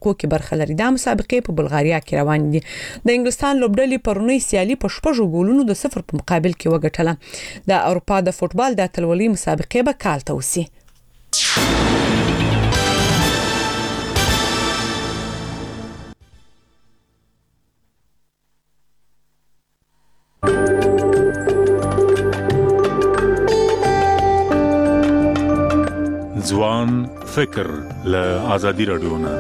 مسابقو کې برخه لري. دا مسابقې په بلغاریا کې روان دي. د انګلستان لوبډلې پرونی سیالي په 6 ګولونو د 0 په مقابل کې وګټله. د اروپا د فوتبال د اتلولۍ مسابقې به کال ته وسی. ځوان فکر له آزادي رادیو نه.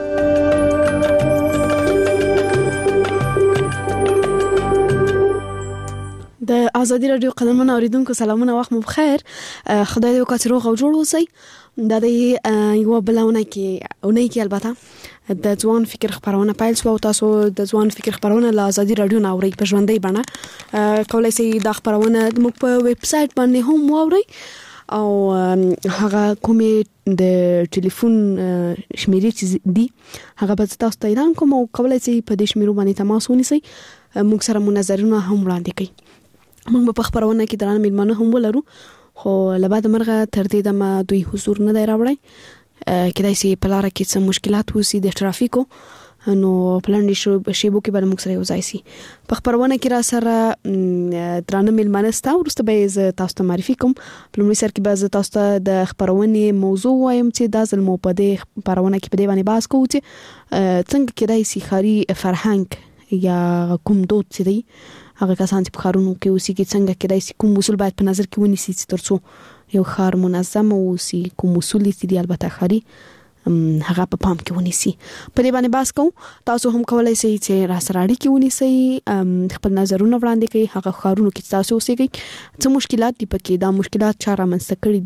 د آزادي رادیو قدرمنو اوریدونکو سلامونه، وخت مو بخیر. خدای دې وکړي روغ او جوړ اوسئ. د دې یو بلونه کې البته د ځوان فکر خبرونه پیل شو او تاسو د ځوان فکر خبرونه له آزادي رادیو نه اورئ په ژوندۍ بڼه. کولای شئ د خبرونه موږ په ویب سټ باندې هم واورئ او هغه کومې د ټلیفون شمیرې چې دي هغه به تاسو ته اعلان کوم او کولای شئ په دې شمیرو باندې تماس ونیسئ، موږ سره مناظرونه هم وړاندې کړئ. موږ په خبرونه کې درانه میلمانه هم ولرو، خو لبعد مرغه تر دې دمه دوی حضور نه دی راوړی. کېدای شي په لاره کې څه مشکلات وسی د ټرافیکو، نو پلان شیبو کې به موږ سره یو ځای سي. په خبرونه کې را سره درانه میلمانه ستا ورسته به تاسو ته معرفي کوم. په لومړي سر کې به تاسو ته د خبرونې موضوع وایم چې دا ځل مو په دې خبرونه کې په دې باندې بحث کوو چې څنګه کېدای شي ښاري فرهنګ یا کوم دود چې دی هغه کسان چې په ښارونو کې اوسېږي څنګه کېدای شي کوم اصول باید په نظر کې ونیسي چې ترڅو یو ښار منظم اوسي، کوم اصول دي البته ښاري هغه په پام کې ونیسي. په دې باندې بحث کوو. تاسو هم کولای شئ چې را سره اړیکې ونیسئ، خپل نظرونه وړاندې کړئ. هغه ښارونو کې تاسو اوسېږئ څه مشکلات دي پکې، دا مشکلات چا رامنځته کړي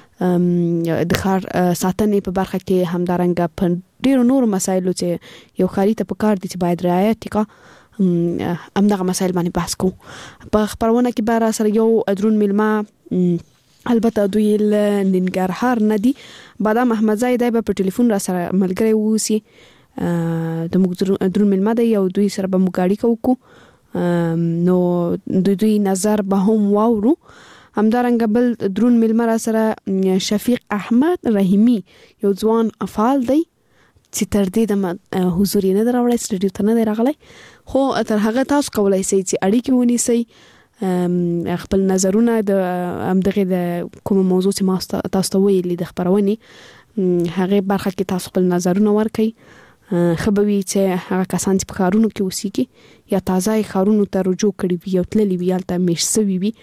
دي د ښار ساتنې په برخه کې، همدارنګه په ډیرو نورو مسایلو چې یو ښاري ته پکار دي چې باید رعایت وکړي، همدغه مسایل باندې بحث کوو. په خبرونه کې به را سره یو درون میلمه، البته دوی له ننګرهار نه دي، بادام احمدزی دی به په ټلیفون را سره ملګری ووسی. د موږ درون میلمه دی او دوی سره به موږ اړیکه وکړو، نو د دوی نظر به هم واورو. همدارنګه بل درون میلمه را سره شفیق احمد رحیمی، یو ځوان فعال دی چې تر دې د حضور یې نه راوړی، سټډیو ته نه دی راغلی، خو تر هغه تاسو کولای شئ چې اړیکې ونیسئ، خپل نظرونه د همدغه د کوم موضوع چې ما تاسو ته ویلي د خبرونې هغه برخه کې تاسو خپل نظرونه ورکړئ. خبروي چې هغه کسان چې په ښارونو کې اوسېږي یا تازه ښارونو ته رجوع کړي وي او تللي وي، هلته میشت سوي وي،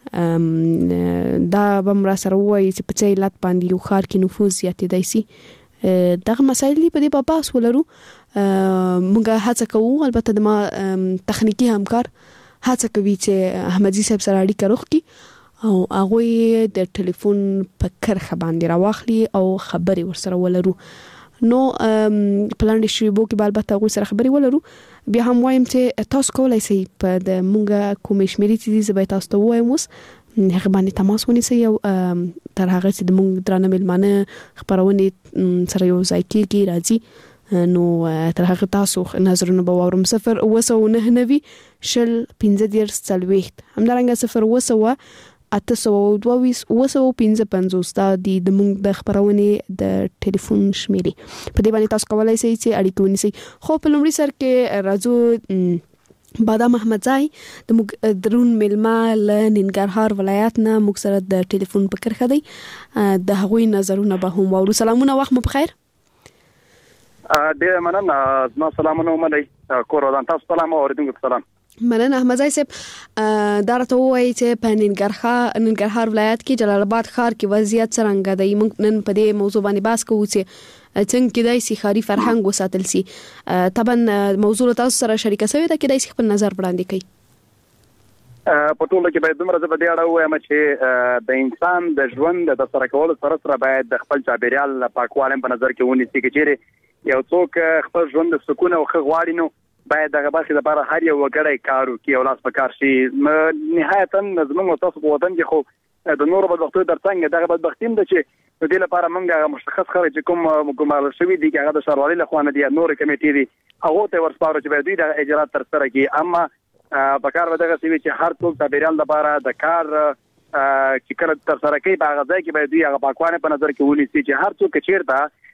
دا به هم را سره ووایي چې په څه علت باندې یو ښار کې نفوذ زیاتېدای شي. دغه مسایل په دې په بحث ولرو. موږ هڅه کوو، البته د ما تخنیکی همکار هڅه کوي چې احمدزي صاحب سره اړیکه وکړي او هغه د ټلیفون په کرخه باندې راوخلي او خبري ورسره ولرو. نو پلان شیبو کې البته هغه سره خبري ولرو. بیا هم وایم چې تاسو کولای شئ په د مونږه کوم شمیرې چې زه به تاسو ته وایم اوس هغه باندې تماس ونیسئ او تر هغه چې د مونږ درانه میلمانه خبرونه سره یو ځای کېږي راځي، نو تر هغه تاسو نظرونه به واورم. 099 شل 15 40 همدارنګه 0 822 دا د موږ د خبرونې د ټلیفون شمیرې. په دې باندې تاسو کولای شئ چې اړیکه ونیسئ. خو په لومړي سر کې راځو بادام احمدزی د موږ درون میلمه له ننګرهار ولایت نه موږ سره د ټلیفون په کرخه دی، د هغوی نظرونه به هم واورو. سلامونه، وخت مو بخیر. ډیر مننه. زما سلامونه ومنئ. کور ودان تاسو سلام او اوریدونکو سلام. مننه احمدزی صاحب. دا راته ووایي چې په ننګرهار ولایت کې جلال آباد ښار کې وضعیت څرنګه دی. موږ نن په دې موضوع باندې بحث کوو چې څنګه کېدای شي ښاري فرهنګ وساتل شي. طبعا موضوع تاسو سره شریکه شوې ده، کېدای شي خپل نظر وړاندې کړئ. په ټوله کې باید دومره زه په دې اړه ووایم چې د انسان د ژوند د سره کولو سره باید د خپل چاپیریال پاکوالی په نظر کې ونیسي. که چیرې یو څوک خپل ژوند د سکون او ښه غواړي، نو باید دغه برخې لپاره هر یو وګړی کار وکړي او لاس په کار شي. نهایتا زموږ تاسو په وطن کې خو د نورو بدبختیو ترڅنګ دغه بدبختي هم ده چې د دې لپاره موږ مشخص خلک چې کوم ګمارل شوي دي هغه د ښاروالۍ لخوا نه دي، نورې کمیټې دي، هغو ته ورسپارو چې باید دوی دغه اجرات ترسره کړي. اما په کار به دغسې وي چې هر څوک چاپیریال لپاره د کار چې کله ترسره کوي په هغه ځای کې باید دوی هغه پاکوانه په نظر کې ونیسي چې هر څوک چیرته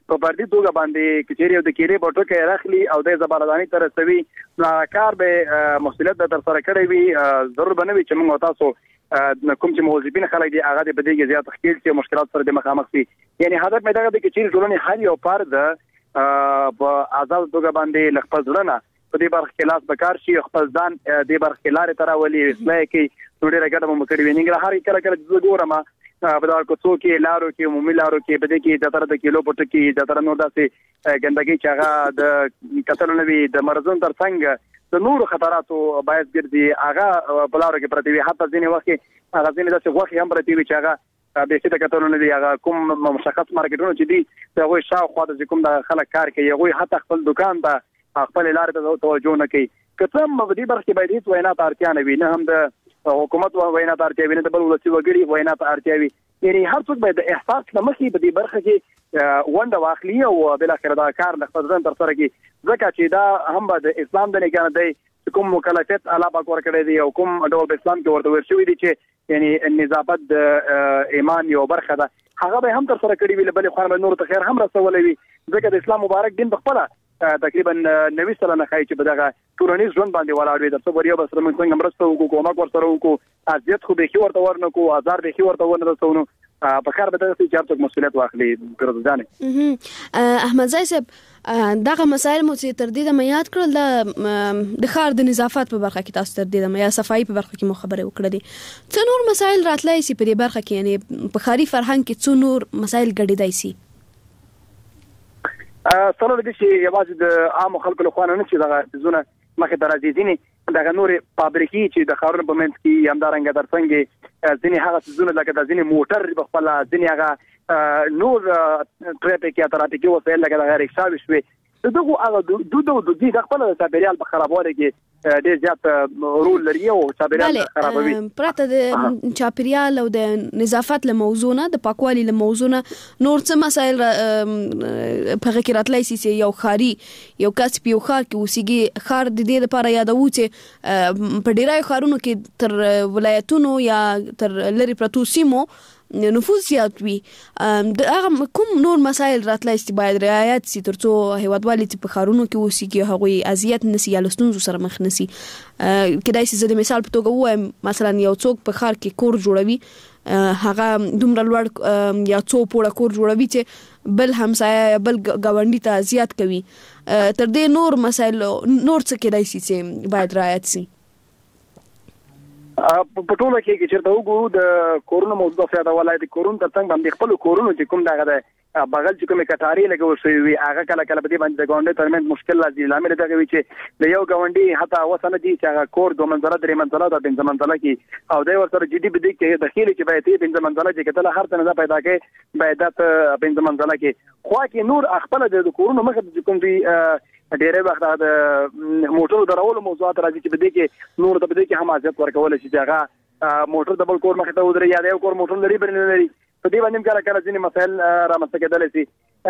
په فردي توګه باندې کچېری او د کېلې بوټو کې راخلي او د زبردانی تر سوي نو کار به مسؤلیت تر سره کړی وي ضرور بنوي چې موږ تاسو کوم چې موظفین خلک دي هغه د بدیګ زیات خپل چې مشکلات سره د مخامخ دي یعنی هدف مې دا دی چې ټولنې هر یو فرد په آزاد توګه باندې لخپل ځړنه په دې برخه کې لاس بکار شي خپل ځان د برخه کې لارې تراولي اصلاح کې ډېر غټه مو کړی ویني هر کله کله د ګورما په دا کوڅو کې لارو کې عمومي لارو کې بده کې د تر د کیلو پټ کې د تر نور داسې ګندګي چې هغه د کتل نوي د مرزون تر څنګه د نور خطراتو باید ګرځي هغه په لارو کې پرتی وي حتی ځینې وخت هغه ځینې داسې وخت هم پرتی وي چې هغه به څه کتل نوي هغه کوم مشخص مارکیټونو چې دي هغه شاوخوا د کوم د خلک کار کوي هغه حتی خپل دکان ته خپل لارې ته توجه نه کوي کته مبدي برخه باید هیڅ وینا تارتیا نه وي نه هم د حکومت وینا تارتیا وي نه د بل ولسی وګړي وینا تارتیا وي یعنی هر څوک باید د احساس لمخې په دې برخه کې ونده واخلي او بل اخر دا کار د خپل ځان تر سره کې ځکه چې دا هم د اسلام د نه کنه دی کوم مکلفیت الله پاک ورکړي دي او کوم ډول اسلام کې ورته ورشوي دي چې یعنی نظافت د ایمان یو برخه ده هغه به هم تر سره کړی ویل بل خو نور ته خیر هم رسولې وي ځکه د اسلام مبارک دین په خپل تقریبا 90 سره نه خای چې بدغه ټولنیز ژوند باندې ولاړ وي د څو بریو بس موږ څنګه مرسته وکړو کومک ورسره وکړو اذیت خو به خي ورته ورنکو آزار به خي ورته ورنرسونو په کار به د سیاست مسؤلیت واخلي ګرځدانه احمد زای صاحب دغه مسایل مو چې تر دې د میاد کړل د خار د نظافت په برخه کې تاسو تر دې د یا صفائی په برخه کې مو خبره وکړه دي څو نور مسایل راتلای سي په دې برخه کې یعنی په خاري فرهنګ کې څو نور مسایل ګډېدای سي سره د شي یوازې د عام خلکو له خوانه نه چې دغه زونه مخه درازي دي دغه نور فابریکي چې د خارونو په منځ کې همدارنګه درڅنګ ځینې هغه زونه لکه د ځینې موټر په خپل ځینې هغه نور ټریفیک یا ترافیکي وسایل لکه د غیر حساب شوي دغه هغه د خپل چاپیریال په خرابوالي کې ډېر زیات رول لري او چاپیریال خرابوي پرته د چاپیریال او د نظافت له موضوع نه د پاکوالي له موضوع نه نور څه مسایل په کې راتلای سي یو خاري یو کسب یو خار کې اوسېږي خار د دې لپاره یادوو چې په ډیرای خارونو کې تر ولایتونو یا تر لری پروتو سیمو نفوذ زیات وي هغه کوم نور مسایل راتلای سي باید رعایت سي ترڅو هیوادوالي په خارونو کې اوسېږي هغه اذیت نسی یا لستونزو سره مخ نسی کدای سي زه د مثال په توګه وایم مثلا یو څوک په خار کې کور جوړوي هغه دومره لوړ یا څو پوره کور جوړوي چې بل همسایه بل گاونډي ته اذیت کوي تر دې نور مسایل نور څه کېدای سي چې باید رعایت سي په ټوله کې چې چیرته وګورو د کورونا موضوع سره د ولایت کورونا ترڅنګ باندې خپل کورونا چې کوم دغه د بغل چې کومه کټاری لګول شوی وي هغه کله کله په دې باندې د ګاونډي ترمن مشکل لازم لامل دی چې د یو ګاونډي حتی وسنه دي چې هغه کور دوه منزله درې منزله د پنځه منزله کې او د ورسره جی ډي بي کې د خېل چې باید پنځه منزله کې کله هر څه نه پیدا کې باید د پنځه منزله کې خو کې نور خپل د کورونا مخه کوم دی ډېر وخت د موټر درولو موضوعات راځي چې بده کې نور د بده کې هم اذیت ورکول شي چې هغه موټر د بل کور مخه ته ودرې یا د یو کور موټر لري بل نه لري په دې باندې کله کله ځینې مسایل رامنځته کېدل شي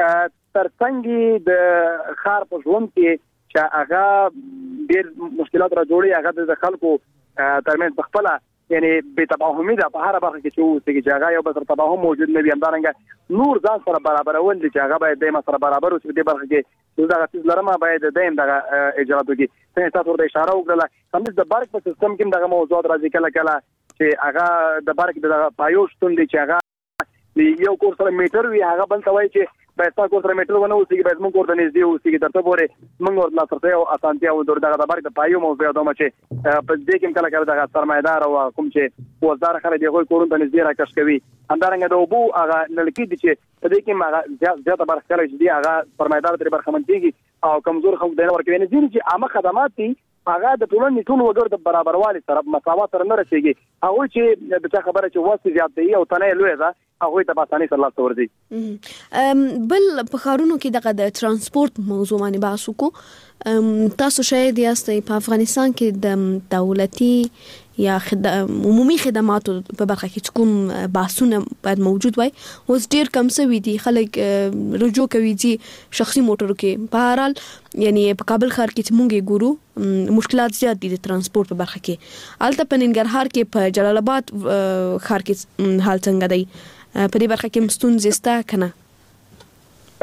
ترڅنګ د خار په ژوند کې چې هغه ډېر مشکلات را جوړي هغه د خلکو ترمن خپل یعنی به تفاهمي ده په هر برخه کې چې هغه یو بل تفاهم موجود نه وي همدارنګه نور ځان سره برابرول دي چې هغه باید د سره برابر اوسي په دې برخه کې دغه څه لرمه باید دایم دغه اجرات وکړي څنګه تاسو ورته اشاره وکړه هم د برق په سیستم کې دغه موضوعات راځي کله کله چې هغه د برق د پایو شتون دي چې هغه یو کور سره میټر وي هغه بل توای چې باید تاسو سره میټر ونه اوسېږي باید موږ ورته نږدې اوسېږي ترته پورې موږ ورته لاسرسي او اسانتیا او دغه د برق د پایو موضوع دومره چې په دې کې کله کله دغه سرمایدار او کوم چې وزدار خلک دی غوي کورونه نږدې راکښ کوي همدارنګه د اوبو هغه نلکی دي چې په دې کې هغه زیاته برخه کوي چې هغه سرمایدار تر برخه منځيږي او کمزور خلک دنه ورکوي نه دي چې عامه خدمات دي هغه د ټولنې ټول وګړو د برابروالي سره مساوات سره نه رسیږي هغه چې د څه خبره چې واسي زیات دی او تنه لوی ده هغه ته باساني سره لاس ورځي بل په خارونو کې دغه د ترانسپورت موضوع باندې بحث وکړو تاسو شاید یاستئ په افغانستان کې د دولتي یا عمومي خدماتو په برخه کې کوم بحثونه باید موجود وای اوس ډیر کم سوي دي خلک رجوع کوي چې شخصي موټرو کې په هر حال یعنی په کابل ښار کې چې مونږ ګورو مشکلات زیات دي د ترانسپورت په برخه کې الته په ننګرهار کې په جلال آباد ښار کې حال څنګه دی په دې برخه کې مستون زستا کنه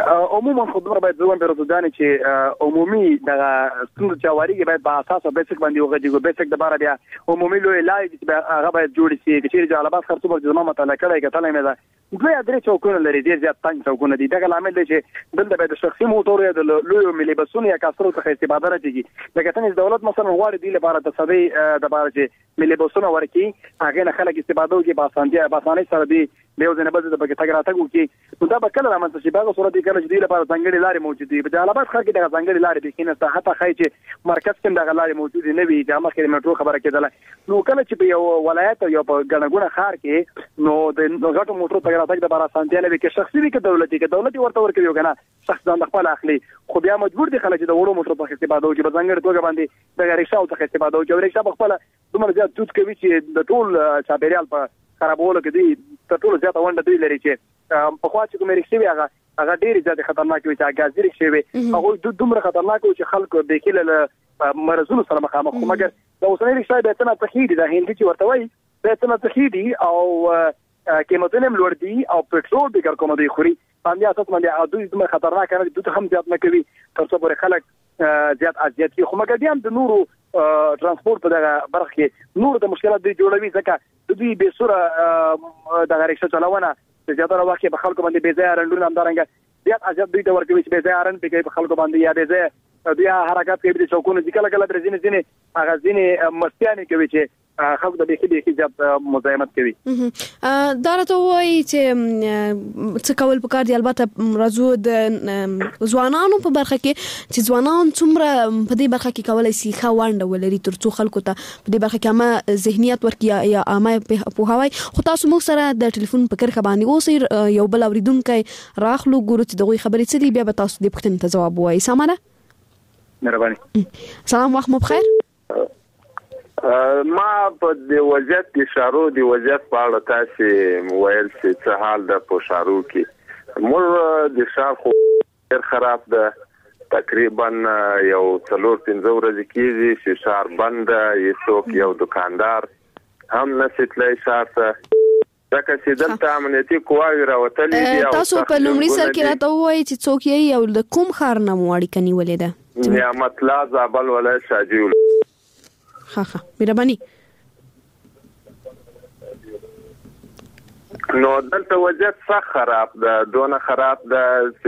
عموما خبره باید ځوان بیروزګان چې عمومي د ستونزو چاواري کې باید په اساس بیسیک باندې وغږیږي بیسیک د بار بیا عمومي لوی لای چې هغه باید جوړ شي چې جالبات خرڅو په ځما مطالعه کړی کتلای مې ده دوی درې چوکونه لري ډیر زیات تنګ چوکونه دي دا لامل دی چې دلته باید شخصي موټر یا د لوی ملي بسونو یا کاسرو څخه استفاده راځي لکه څنګه دولت مثلا غواړي دی لپاره د سبي د بار چې ملي بسونو ورکی هغه نه خلک استفاده کوي په اسانۍ سره دی یو ځنه بده د پکې تګ راتګ وکي نو دا به کله رامنځته شي باغ صورت کې کله چې دی لپاره ځنګړي لارې موجود دي په جلالاباد ښار کې د ځنګړي لارې د کینه ته حتی خای چې مرکز کې د لارې موجود نه وي د مخکې میټرو خبره کېدله نو کله چې په یو ولایت یو په ګڼګونه ښار کې نو د غټو موټرو تګ راتګ د لپاره اسانتیا نه وي کې شخصي وي کې دولتي ورته ورکوي کنه شخص ځان خپل اخلي خو بیا مجبور دي خلک د وړو موټرو په استفاده وکړي په ځنګړي توګه باندې د ریکشا او څخه استفاده وکړي ریکشا په خپل دومره زیات دود کوي چې د ټول چاپیریال په خرابولو کې دی تر ټولو زیاته ونډه دوی لري چې په خوا چې کوم ریکشې وي هغه ډېرې زیاتې خطرناک وي چې غازي ریکشې وي هغه دومره خطرناک وي چې خلکو د کېله له مرزونو سره مخامخ خو مګر د اوسنۍ ریکشې به څنګه تخیدي د هندي چې ورته وایي به څنګه تخیدي او قیمتونه هم لوړ دي او پټرول به کوم دی خوري باندې اساس باندې دوی دومره خطرناک نه دي دوی هم زیات نه کوي تر څو پورې خلک زیات اذیت کوي خو مګر هم د نورو ترانسپورت په دغه برخه کې نور د مشکلات دی جوړوي ځکه دوی به سره د ریکشا چلاونه زیاتره وخت په خلکو باندې بې ځای رندونه همدارنګه زیات اذیت دوی ته ورکوي چې بې ځای رند په خلکو باندې یا بې ځای دوی حرکت کوي د چوکونو ځکه کله کله ځینې هغه ځینې مستیانې کوي چې خلک د بیخي زیات مزاحمت کوي دا راته وایي چې څه کول پکار دي البته راځو د ځوانانو په برخه کې چې ځوانان څومره په دې برخه کې کولای شي ښه ونډه ولري ترڅو خلکو ته په دې برخه کې عامه ذهنیت ورکړي یا عامه پوهاوی خو تاسو موږ سره د ټلیفون په کرخه باندې اوسئ یو بل اوریدونکو راخلو ګورو چې دغه خبرې څه دي بیا به تاسو دې پوښتنې ته جواب وایي سمانه مهرباني سلام وخت مو بخیر ما په د وضعیت د شارو د وضعیت په اړه تاسو ویل چې څه حال ده په شارو کې مور د شار خو ډېر خراب ده تقریبا یو 4-5 ورځې کېږي چې شار بند دی یو دکاندار هم نسیتلای شار ته ځکه چې دلته امنیتي قواوې راوتلې دي تاسو په لومړي سر کې راته وایي چې څوک یې او د کوم ښار نه مو اړیکه نیولې ده نعمت الله زابل ولایت شاجوی ها مهرباني نو دلته وضعیت څخه خراب ده دونه خراب ده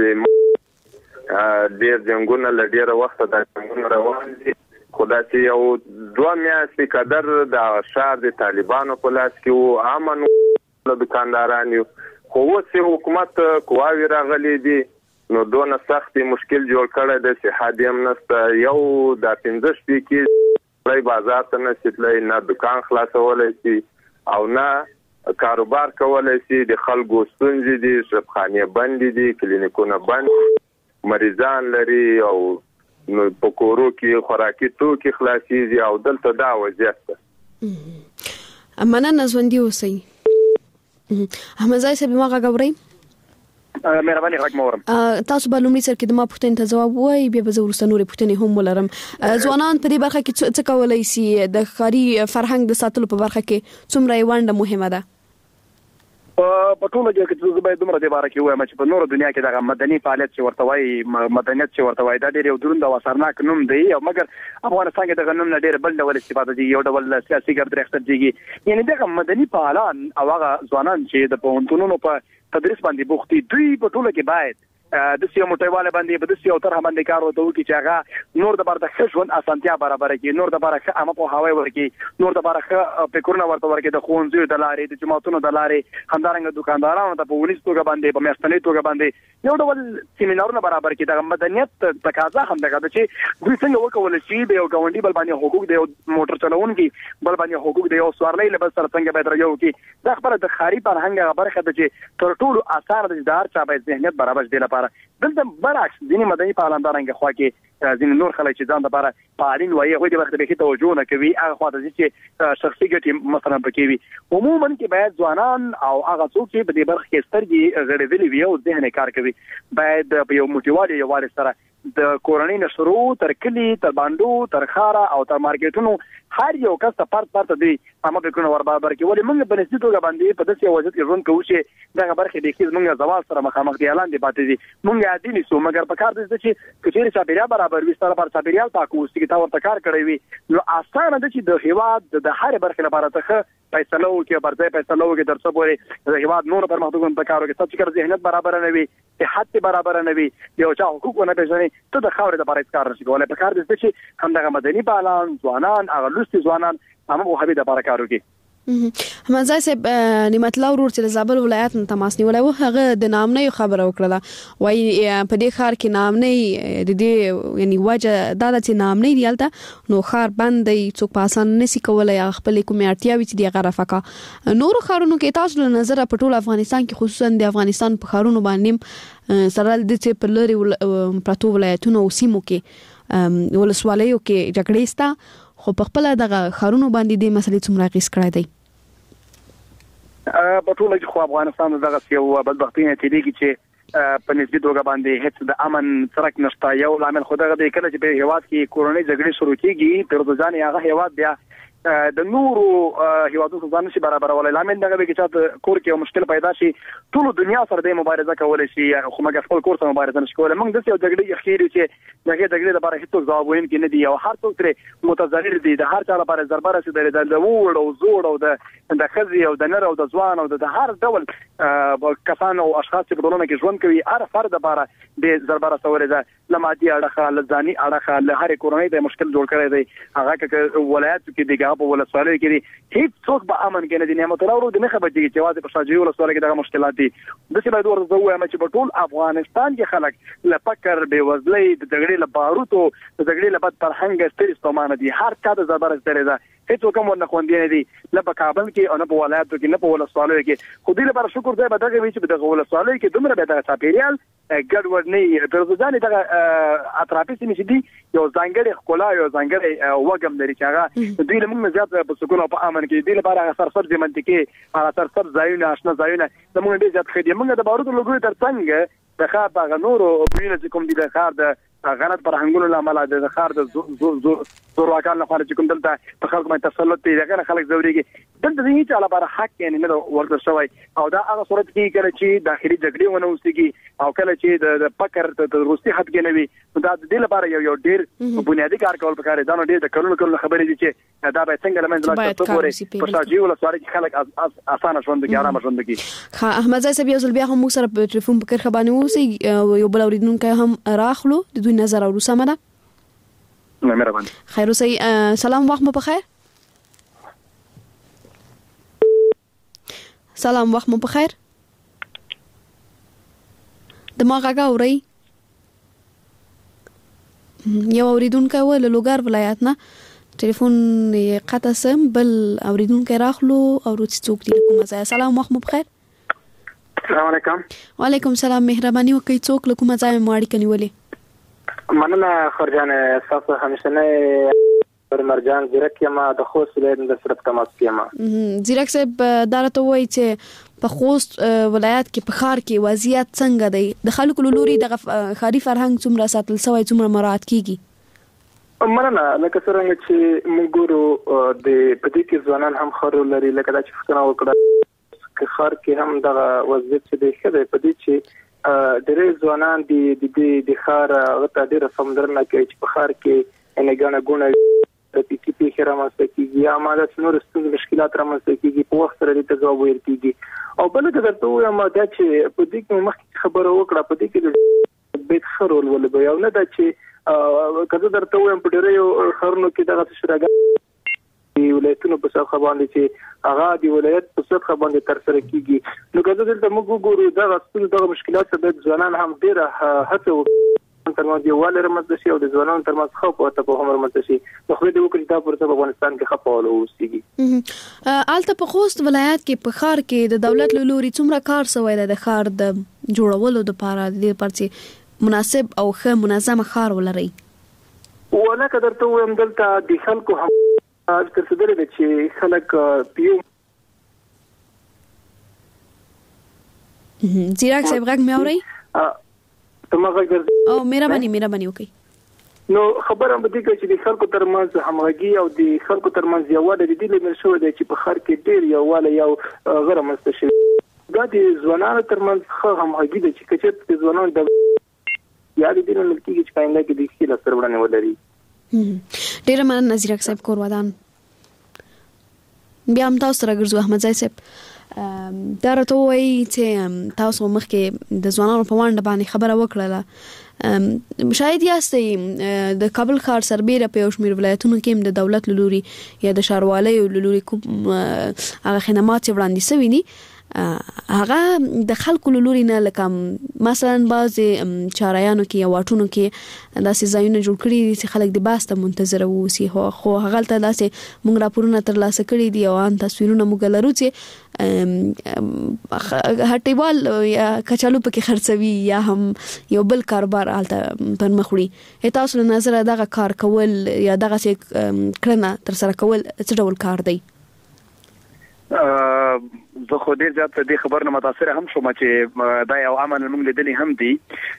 چې ډېر جنگونه لډیره وخت د جنگونو روان دي خدا چې یو 2 میاشتې قدر د شهر د طالبانو په لاس کې وو امن له دکاندارانو خو اوس حکومت قواوې راغلي دي نو دونه سخت مشکل جوړ کړی د صحت هم نشته یو د 15 شپې کې لای بازار ته نشیتلای نه دکان خلاصولای شي او نه کاروبار کولای شي د خلکو ستونزې دي شپخانه بند دي کلینیکونه بند مریضان لري او نو په کورو کې خوراکي توکي خلاصيږي او دلته دا وضعیت ده مننه ژوندۍ اوسئ احمد زای صاحب ما غوړی مهرباني حق مورم تاسو به لومړي سر کې د ما پوښتنې ته جواب وایي بیا به زه ورسته نورې پوښتنې هم ولرم ځوانان په دې برخه کې څه کولای شي د ښاري فرهنګ د ساتلو په برخه کې څومره ونډه مهمه ده په ټول کې چې زه باید دومره د باره کې وایم چې په نورو دنیا کې د مدني فعالیت چې ورته وایي مدنیت چې ورته وایي دا ډېر یو دروند او اثرناک نوم دی او مګر افغانستان کې د نوم نه ډېر بل ډول استفاده دي یو ډول سیاسي ګرځښت دیږي یعنی دغه مدني فعالان او هغه ځوانان چې د پوهنتونونو په تدریس باندې بوختي دوی په ټول کې باید د سیمو موټیواله باندې په دسیو تر هم باندې کار وته کی چې هغه نور د برته خښون اسانتیا برابر کی نور د برخه عامه په هواي ورکی نور د برخه فکرونه ورته ورکی د خونځو د لارې د جماعتونو د لارې همدارنګ دکاندارانو ته په ونیس توګه باندې په میاشتنۍ توګه باندې یو ډول سیمینارونه برابر کی د مدنیت تقاضا هم دغه چې دوی څنګه وکول شي د یو ګاونډي بل باندې حقوق د موټر چلوونکي بل باندې حقوق د یو سوارلۍ له بل سره څنګه باید رايو کی دا خبره د خاري فرهنګ برخه ده چې تر ټولو اثر د دار چا باید ذهنیت برابر دی لپاره دلته برعکس ځینې مدني فعالان خواکې ځینې نور خلک چې ځان د لپاره فعالین وایي هغوی د وخت به توجه نه کوي هغه خواته چې شخصي ګټې مثلا پکې وي عموما کې باید ځوانان او هغه څوک چې په دې برخه کې سترګې غړېدلې وي او ذهن کار کوي باید په یو موټیوالي یووالي سره د کورنۍ نشرو تر کلی تر باندو تر خاره او تر مارکیټونو هر یو کس ته پارت دی هم به کنه ور برابر کې ولې موږ په نسبت توګه باندې په داسې وضعیت کې ژوند کوو چې دغه برخه د کې موږ زوال سره مخامخ دی اعلان دی پاتې دي موږ عادي نشو مګر په کار دي چې کچېری چاپیریال برابر وي سره پر چاپیریال پاکو چې تا ورته کار کړی وي نو اسانه ده چې د هیواد د هر برخه لپاره ته فیصله وکړي برځای فیصله وکړي درڅ پورې د هیواد نور پر مخدوم په کارو کې څه چې ذهنیت برابر نه وي صحت برابر نه وي یو چا حقوق نه پیژني ته د خاورې د لپاره کار نشي کولای په کار دي چې همدغه مدني بالان ځوانان هغه لوستي ځوانان هم په هغه د لپاره کار وکړي همزه سب نعمت الله ورور چې زابل ولایت نه تماس نیولای و هغه د نامنۍ خبره وکړه وای په دې خار کې نامنۍ د دې یعنی وجه دا چې نامنۍ دیالته نو خار باندې څوک پاسان نسی کولای خپل کومه اړتیاوي چې دی غرفکا نور خارونو کې تاسو له نظر په ټول افغانستان کې خصوصا د افغانستان په خارونو باندې سره د چې په لری پراتو ولایتونو او سیمو کې ولسوالیو کې جګړې ستا خو په خپل دغه خارونو باندې د مسلې څومره غیس کړای دی په ټول کې خو افغانستان دغه یو بدبختی نه تیریږي چې په نسبت توګه باندې هیڅ د امن ترک نشته یو لامل خو دغه د کله چې په هیواد کې کورونی جګړې شروع کیږي تر ځان هغه هیواد بیا د نورو هیوادونو ځان شي برابر ولای لامل دغه کې چې کور کې مشکل پیدا شي ټول دنیا سره د مبارزه کول شي خو موږ خپل کور سره مبارزه نشو کولای موږ د یو جګړې اخیری چې دغه جګړې لپاره هیڅ ځواب وین کې نه دی او هر څوک تر متضرر دي د هر چا لپاره ضربه رسیدلې د وړ او زوړ او د خزي او د نر او د ځوان او د هر ډول کسان او اشخاص چې په ټولنه کې ژوند کوي هر فرد لپاره د ضربه رسولې ده لمادي اړه لزاني اړه له هر کورنۍ د مشکل جوړ کړی دی هغه کې ولایت کې دیګه په ولسوالۍ کې هیڅ څوک به امن کې نه دي نعمت الله ورو د مخه بچي چې واځي په شاجوی ولسوالۍ کې دغه مشکلات دي د څه باید ورته وایم چې په ټول افغانستان کې خلک له فقر بې وزلۍ د جګړې له باروتو د جګړې له بد فرهنګ ستړي ستومانه دي هر چا د زبر ستړي ده هیڅ کوم نه خوندې نه دي نه په کابل کې او نه په ولایتو کې نه په ولسوالۍ کې خو دې لپاره شکر دی به دغه وی چې په دغه ولسوالۍ کې دومره به دغه چاپیریال ګډوډ نه تر ځان دغه اطرافي سیمې چې دي یو ځانګړي ښکلا یو ځانګړي وګم لري چې هغه دوی له موږ زیات په سکون او په امن کې دي لپاره هغه سرسر دي منطقي هغه سرسر ځایونه آشنا ځایونه د موږ ډېر زیات خدي موږ د باروتو لګوي تر څنګه د خار په نورو بینه چې کوم دي د خار د غلط فرهنګونو لامل د خار د زورواکان له خارج کوم دلته په خلکو باندې تسلط دی دغه خلک زوريږي دلته هیڅ علاوه بر حق یعنی نه ورته شوی او دا هغه صورت کې کله چې داخلي جګړې ونه وسیږي او کله چې د فقر د روسي حد کې نه وي دا د دې لپاره یو ډیر بنیادی کار کول پکاره دا نو ډیر د کلونو خبرې دي چې دا به څنګه لمنځه لاړ شي په شاجي ولسوالۍ کې خلک اسانه ژوند کوي آرام ژوند کوي ها احمد زای صاحب یو ځل بیا هم موږ سره په ټلیفون په کار خبرونه اوسې یو بل اوریدونکو هم راخلو د دوی نظر او سمره مهرباني خیر اوسئ سلام وخت مو بخیر سلام وخت مو بخیر دماغه اوري یو اوریدونکو ول لوګر ولایت نه ټلیفون یې قطع سم بل اوریدونکو راخلو او څوک دی کومه ځای سلام وخت مو بخیر السلام علیکم وعلیکم السلام مهرباني وکړئ څوک له کومه ځای مو اړیکه نیولې مننه خرجان تاسو همیشه مرجان زیرک یم د خوست ولایت د سرت تماس کیم زیرک صاحب دارته وای چې په خوست ولایت کې په خار کې وضعیت څنګه دی د خلکو لوري د خاري فرهنګ څومره ساتل سوی څومره مراعات کیږي مننه لکه څنګه چې موږ ګورو د پدې کې ځوانان هم خارو لري لکه دا چې فکر وکړه چې خار کې هم د وضعیت چې د خدای پدې چې ډېر ځوانان د خار غته ډېر سمندرنه کې چې په خار کې انګانه ګونه د پی پی خره ماسته کیږي یا ماده نور ستونزې مشکلات را ماسته کیږي په وخت سره د ځواب ورکیږي او بل څه درته وایم دا چې په دې کې مخکې خبره وکړه په دې کې د بیت خرول ولې یو نه دا چې کله درته وایم په ډېر خرونو کې دغه شراګه دی ولایتونو په څخه باندې چې هغه دی ولایت په څخه باندې تر سره کیږي نو کله دلته موږ ګورو دغه مشکلات د ځوانان هم ډېر هڅه وکړي تر مو دی ولر مدشي او د ځوانانو تر مخ خو په ته هم مدشي نو خو دې وکړي دا پر څه افغانستان کې خپل اوسېږي آلته په خوست ولایت کې په خار کې د دولت لوري څومره کار شوی دی د خار د جوړولو لپاره د پرڅ مناسب او ښه منظم خار ولري ولکه درته وایم دلته د خلکو هم تر څه درې چې خلک پیو زیراک صاحب غږ مې اوري تمغه ګرځي او مهرباني وکړئ. نو خبره به دي چې د خلکو ترمنځ همغږي او د خلکو ترمنځ یووالی د دې لامل شوی دی چې په خر کې ډېر یووالی یو غره رامنځته شوی. دا د ځوانانو ترمنځ ښه همغږي ده چې که چېرته د ځوانانو د یا د دې لامل کېږي چې په آینده کې د ښې لاسته راوړنې ولري. ډېره مننه نظیر صاحب کور ودان. بیا هم تاسو سره ګرځو احمدزی صاحب. دا راته وایي چې تاسو مخکې د ځوانانو په وانډه باندې خبره وکړله. شاید یاستئ د کابل ښار سربیره په یو شمېر ولایتونو کې هم د دولت له لوري یا د ښاروالۍ له لوري کوم هغه خدمات چې وړاندې شوي دي هغه د خلکو له لوري نه لکه مثلا بعضې چارایانو کې یا واټونو کې داسې ځایونه جوړ کړي دي چې خلک د باس ته منتظره واوسي، خو هغلته داسې موږ راپورونه ترلاسه کړي دي او ان تصویرونه موږ لرو چې هټیوال یا کچالو پکې خرڅوي یا هم یو بل کاروبار هلته پر مخ وړي. تاسو له نظره دغه کار کول یا دغه کړنه ترسره کول څه ډول کار دی؟ زه خو ډیر زیات دې خبر نه متاثر هم شوم چې دا یو عمل موږ لیدلی هم دي.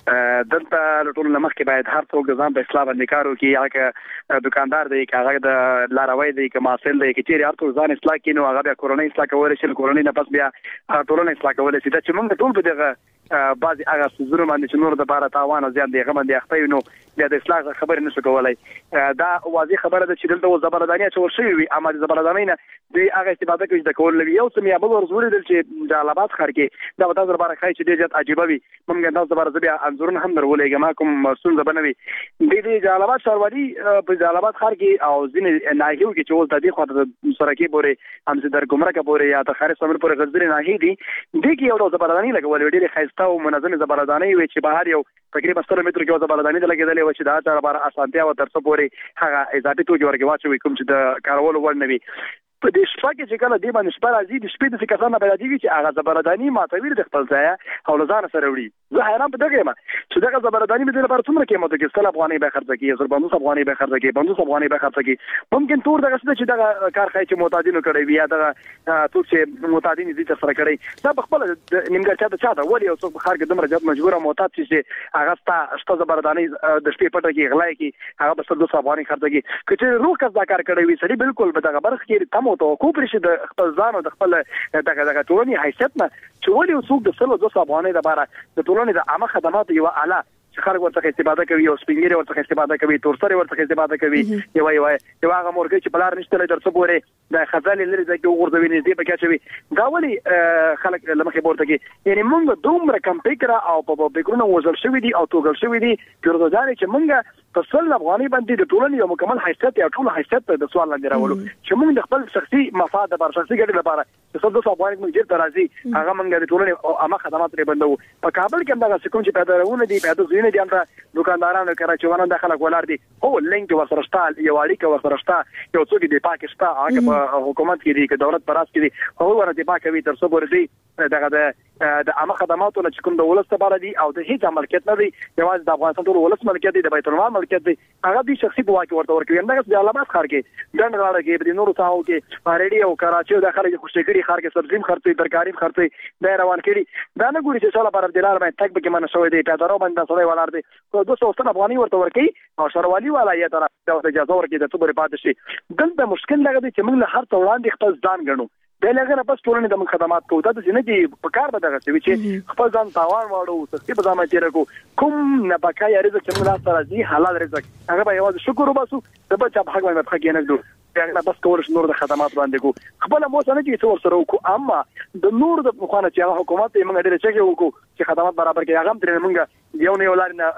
دلته ټول لمخ کې باید هر څوک ځان په اصلاح باندې کار وکړي، هغه دکاندار دی که هغه د لاروی دی که ماسل دی که چیرې هر څوک ځان اصلاح کړي نو هغه بیا کورنۍ اصلاح کولی شي، کورنۍ نه پس بیا ټولنه اصلاح کولی شي. دا چې موږ ټول په دغه بعضې هغه څیزونه باندې چې نور دپاره تاوان او زیان دی هغه باندې اخته وي نو بیا د اصلاح خبرې نشو کولی. دا واضح خبره ده چې دلته اوس زبرداني اچول شوي وي، اما د زبردانۍ نه دوی هغه استفاده کوي چې د کول وي. یو څه مې بل ورځ ولیدل چې جلالاباد ښار کې دا به تاسو لپاره ښایي چې ډېر زیات عجیبه وي. موږ تاسو لپاره زه بیا انځورونه هم در ولېږم کوم ستونزه به نه وي. د جلالاباد ښاروالي په جلالاباد ښار کې او ځینې ناحیو کې چې اوس د دې خواته د سرکې پورې همزه در ګمرکه پورې یا د خارج سمر پورې غځرې ناحیې دي، دې کې یو ډول زبرداني لګولې وي، ډېرې ښایسته او منظمې زبردانۍ وي چې بهر یو تقریبا 100 مترو کې یو زبرداني ده لګېدلې وه چې د هغه چا لپاره اسانتیا وه تر څو پورې هغه اضافي توکي ورکې واچوي کوم چې د کارولو وړ نه وي. په دې شپه کې چې کله دې باندې شپه راځي د شپې داسې کسان نه پیدا کېږي چې هغه زبرداني ماتوي د خپل ځایه او له ځانه سره وړي. زه حیران په دغه یم چې دغه زبرداني به دې لپاره څومره قیمت وکړي، 100 افغانۍ به خرڅه کړي، 50 افغانۍ به خرڅه کړي، 50 افغانۍ به خرڅه کړي. ممکن تور دغه څه چې دغه کار ښایي چې معتادینو کړی وي یا دغه څوک چې معتادین دي ترسره کړی دا په خپله نیمګړتیا د چا ده. ولې یو څوک په ښار کې دومره زیات مجبور او معتاد شي چې هغه شته زبردانۍ د شپې پټه کړي غلا یې کړي هغه به 100 افغانۍ خرڅه کړي. که چې روغ کس دا کار کړی وي سړي بالکل به دغه برخه کې تم او توقع پرې شي د خپل ځان او د خپل دغه ټولنې حیثیت نه چې ولې یو څوک د 100 افغانۍ لپاره د ټولنې د عامه خدماتو یوه اعلی چې خلک ورڅخه استفاده کوي او سپینګیري ورڅخه استفاده کوي، تورسري ورڅخه استفاده کوي، یو هغه مورګي چې بلار نشته تر څو پورې د خزالې لري ځکه وګورځوي نږدې پکې اچوي. دا ولې خلک لمخې پورته کوي؟ یعنی موږ دومره کم فکره او په فکرونه وژل شوي دي او توګل شوي دي ګردوزاري چې موږ په 100 افغانۍ باندې د ټولنې یو مکمل حیثیت یا ټول حیثیت د سوال لاندې راولو چې موږ د خپل شخصي مفاد لپاره شخصي ګټې لپاره 100 افغانۍ موږ ډېر راځي هغه موږ د ټولنې عامه خدمات لري بندو. په کابل کې هم دغه کوم چې پیدا راونه دي پیدا زوینه دي هم دکاندارانو کراچوانو د خلک ولار دي او لینک ورسره شته یو اړیکه ورسره شته یو څوک دی پاکستان هغه په حکومت کې دی که دولت پراس کې دی هغه ورته پاکوي تر څو ورته دغه د عامه خدماتو لکه کوم د ولست لپاره دي او د هیڅ ملکیت نه دی، یوازې د افغانستان ټول ولست ملکیت دی، د بیت المال ملکیت دی، هغه د شخصي په واک ورته ورکوي. همدغه د علامات ښار کې ډنډ غاړه کې د نورو ساحو کې پاریډي او کراچي د خلک خوشي کړي ښار کې سبزیم خرڅوي ترکاري خرڅوي دا روان کړي. دا نه ګوري چې څاله پر دلار باندې تک به کې منه شوی دی پیدارو باندې سړی ولار دی 200 افغانۍ ورته ورکوي او شروالي والا یې تر د اجازه ورکړي د څو بری پاتې شي. دلته مشکل لګي چې موږ له هر څه وړاندې خپل ځان ګڼو دا لږه نه بس ټولنې د خدمات کوو دا د نه دي په کار به دغه شوي چې خپل ځان تاوان واړو سختي به ځان تېره کړو کوم نه بقایا رزق چې موږ لاسته راځي حلال رزق هغه به یوازې شکر وباسو د بل چا په حق باندې پښه کېنږدو هغه بس کول شي نور د خدمات باندې کو خپل مو څه نه چې څور سره وکړو اما د نور د مخانه چې هغه حکومت یې موږ ډېر چې وکړو چې خدمات برابر کړي هغه هم ترې موږ یو نه ولار نه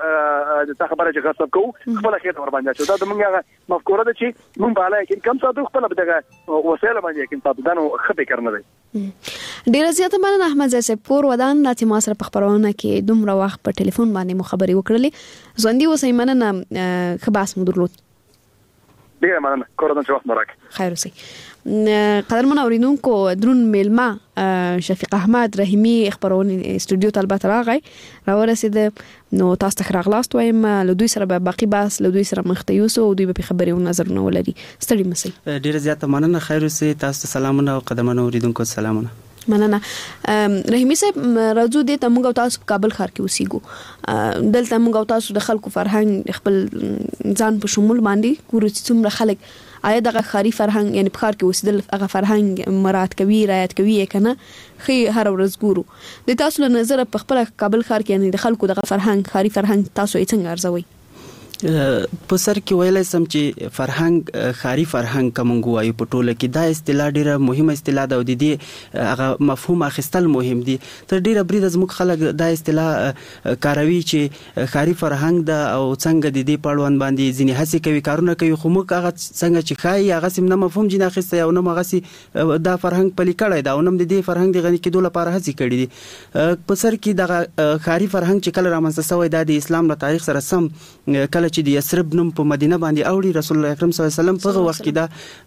د خبره چې غصب کوو خپل خیر ور باندې چې دا د موږ مفکوره ده چې موږ بالا کې کم ساتو خپل دغه وسایل باندې کې تاسو دانو خبرې کړنه دی. ډیر زیاته مننه احمد زاهد پور ودان چې ما سره په خبرونه کې دومره وخت په ټلیفون باندې مو خبرې وکړلې ځوندي اوسئ مننه خباس مو درلود. ډیر مننه کوردن چې وخت مراک خیر اوسئ. قدرمن اوریدونکو درون میلمه شفیق احمد رحیمی خبرونه استودیو ته البته راورسید نو تاسو ته راغلاست وایم له دوی سره به باقی بحث له دوی سره مخته یوسو او دوی په خبرې او نظرونه ولري ستړي مسئ. ډیر زیاته مننه خیر اوسئ تاسو ته سلامونه او قدرمن اوریدونکو سلامونه. مننه. رحیمي صاحب راځو دې ته موږ تاسو په کابل ښار کې اوسېګو. دلته موږ تاسو د خلکو فرهنګ خپل ځان په شمول باندې ګورو چې څومره خلک آیا دغه ښاري فرهنګ یعنی په ښار کې اوسېدل هغه فرهنګ مراعات کوي رعایت کوي کنه خي هر ورځ ګورو. د تاسو له نظر په خپل کابل ښار کې یعنی د خلکو دغه فرهنګ ښاري فرهنګ تاسو یې څنګه ارزوي؟ په سر کې ویلای سم چې فرهنګ ښاري فرهنګ کوم وایو په ټوله کې دا اصطلاح ډیره مهمه اصطلاح ده او د دې هغه مفهوم اخیستل مهم دي. تر ډیره برید زموږ خلک دا اصطلاح کاروي چې ښاري فرهنګ ده او څنګه د دې پړوان باندې ځینې هڅې کوي کارونه کوي خو موږ هغه څنګه چې خای هغه سم نه مفهوم جن اخیسته او نه هغه سي دا فرهنګ پلي کړی دا او نم د دې فرهنګ د غني کېدو لپاره هڅې کړې دي. په سر کې د ښاري فرهنګ چې کله رامنځته شوی دا د اسلام له تاریخ سره سم کله چې د یثرب نوم په مدینه باندې اوړي رسول الله اکرم صلی الله علیه وسلم په وخت کې